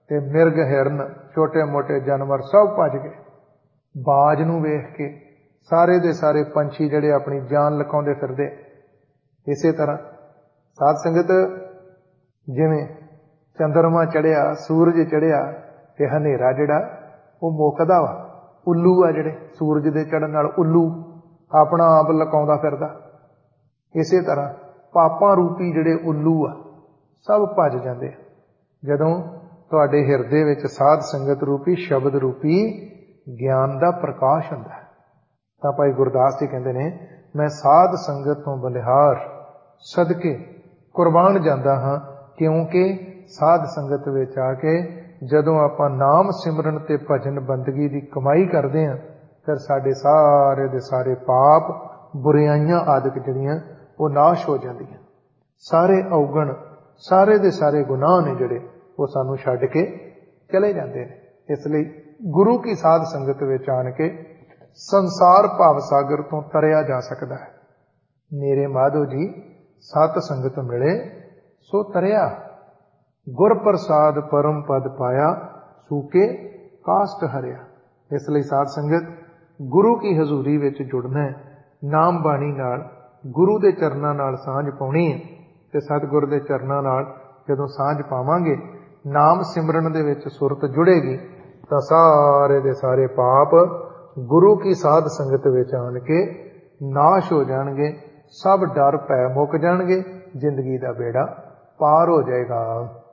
Speaker 1: ਤੇ ਮਿਰਗ ਹਿਰਨ ਛੋਟੇ ਮੋਟੇ ਜਾਨਵਰ ਸਭ ਭੱਜ ਗਏ। ਬਾਜ ਨੂੰ ਵੇਖ ਕੇ ਸਾਰੇ ਦੇ ਸਾਰੇ ਪੰਛੀ ਜਿਹੜੇ ਆਪਣੀ ਜਾਨ ਲਕਾਉਂਦੇ ਫਿਰਦੇ। ਇਸੇ ਤਰ੍ਹਾਂ ਸਾਧ ਸੰਗਤ ਜਿਵੇਂ ਚੰਦਰਮਾ ਚੜਿਆ, ਸੂਰਜ ਚੜਿਆ ਤੇ ਹਨੇਰਾ ਜਿਹੜਾ ਉਹ ਮੁੱਕਦਾ ਵਾ। ਉੱਲੂ ਆ ਜਿਹੜੇ ਸੂਰਜ ਦੇ ਚੜ੍ਹਨ ਨਾਲ ਉੱਲੂ ਆਪਣਾ ਆਪ ਲਕਾਉਂਦਾ ਫਿਰਦਾ। ਇਸੇ ਤਰ੍ਹਾਂ ਪਾਪਾਂ ਰੂਪੀ ਜਿਹੜੇ ਉੱਲੂ ਆ ਸਭ ਭੱਜ ਜਾਂਦੇ। ਜਦੋਂ ਤੁਹਾਡੇ ਹਿਰਦੇ ਵਿੱਚ ਸਾਧ ਸੰਗਤ ਰੂਪੀ ਸ਼ਬਦ ਰੂਪੀ ਗਿਆਨ ਦਾ ਪ੍ਰਕਾਸ਼ ਹੁੰਦਾ ਹੈ ਤਾਂ ਭਾਈ ਗੁਰਦਾਸ ਜੀ ਕਹਿੰਦੇ ਨੇ, ਮੈਂ ਸਾਧ ਸੰਗਤ ਤੋਂ ਬਲਿਹਾਰ ਸਦਕੇ ਕੁਰਬਾਨ ਜਾਂਦਾ ਹਾਂ। ਕਿਉਂਕਿ ਸਾਧ ਸੰਗਤ ਵਿੱਚ ਆ ਕੇ ਜਦੋਂ ਆਪਾਂ ਨਾਮ ਸਿਮਰਨ ਤੇ ਭਜਨ ਬੰਦਗੀ ਦੀ ਕਮਾਈ ਕਰਦੇ ਹਾਂ, ਫਿਰ ਸਾਡੇ ਸਾਰੇ ਦੇ ਸਾਰੇ ਪਾਪ, ਬੁਰਾਈਆਂ ਆਦਿਕ ਜਿਹੜੀਆਂ ਉਹ ਨਾਸ਼ ਹੋ ਜਾਂਦੀਆਂ। ਸਾਰੇ ਔਗਣ, ਸਾਰੇ ਦੇ ਸਾਰੇ ਗੁਨਾਹ ਨੇ ਜਿਹੜੇ ਉਹ ਸਾਨੂੰ ਛੱਡ ਕੇ ਚਲੇ ਜਾਂਦੇ ਨੇ। ਇਸ ਲਈ ਗੁਰੂ ਕੀ ਸਾਧ ਸੰਗਤ ਵਿੱਚ ਆਣ ਕੇ ਸੰਸਾਰ ਭਵ ਸਾਗਰ ਤੋਂ ਤਰਿਆ ਜਾ ਸਕਦਾ ਹੈ। ਮੇਰੇ ਮਾਧੋ ਜੀ ਸਤ ਸੰਗਤ ਮਿਲੇ ਸੋ ਤਰਿਆ, ਗੁਰ ਪ੍ਰਸਾਦ ਪਰਮ ਪਦ ਪਾਇਆ, ਸੂਕੇ ਕਾਸ਼ਟ ਹਰਿਆ। ਇਸ ਲਈ ਸਾਧ ਸੰਗਤ ਗੁਰੂ ਕੀ ਹਜ਼ੂਰੀ ਵਿੱਚ ਜੁੜਨਾ ਹੈ, ਨਾਮ ਬਾਣੀ ਨਾਲ ਗੁਰੂ ਦੇ ਚਰਨਾਂ ਨਾਲ ਸਾਂਝ ਪਾਉਣੀ ਹੈ। ਤੇ ਸਤਿਗੁਰ ਦੇ ਚਰਨਾਂ ਨਾਲ ਜਦੋਂ ਸਾਂਝ ਪਾਵਾਂਗੇ, ਨਾਮ ਸਿਮਰਨ ਦੇ ਵਿੱਚ ਸੁਰਤ ਜੁੜੇਗੀ ਤਾਂ ਸਾਰੇ ਦੇ ਸਾਰੇ ਪਾਪ ਗੁਰੂ ਕੀ ਸਾਧ ਸੰਗਤ ਵਿੱਚ ਆਣ ਕੇ ਨਾਸ਼ ਹੋ ਜਾਣਗੇ। ਸਭ ਡਰ ਭੈ ਮੁੱਕ ਜਾਣਗੇ। ਜ਼ਿੰਦਗੀ ਦਾ ਬੇੜਾ ਪਾਰ ਹੋ ਜਾਏਗਾ।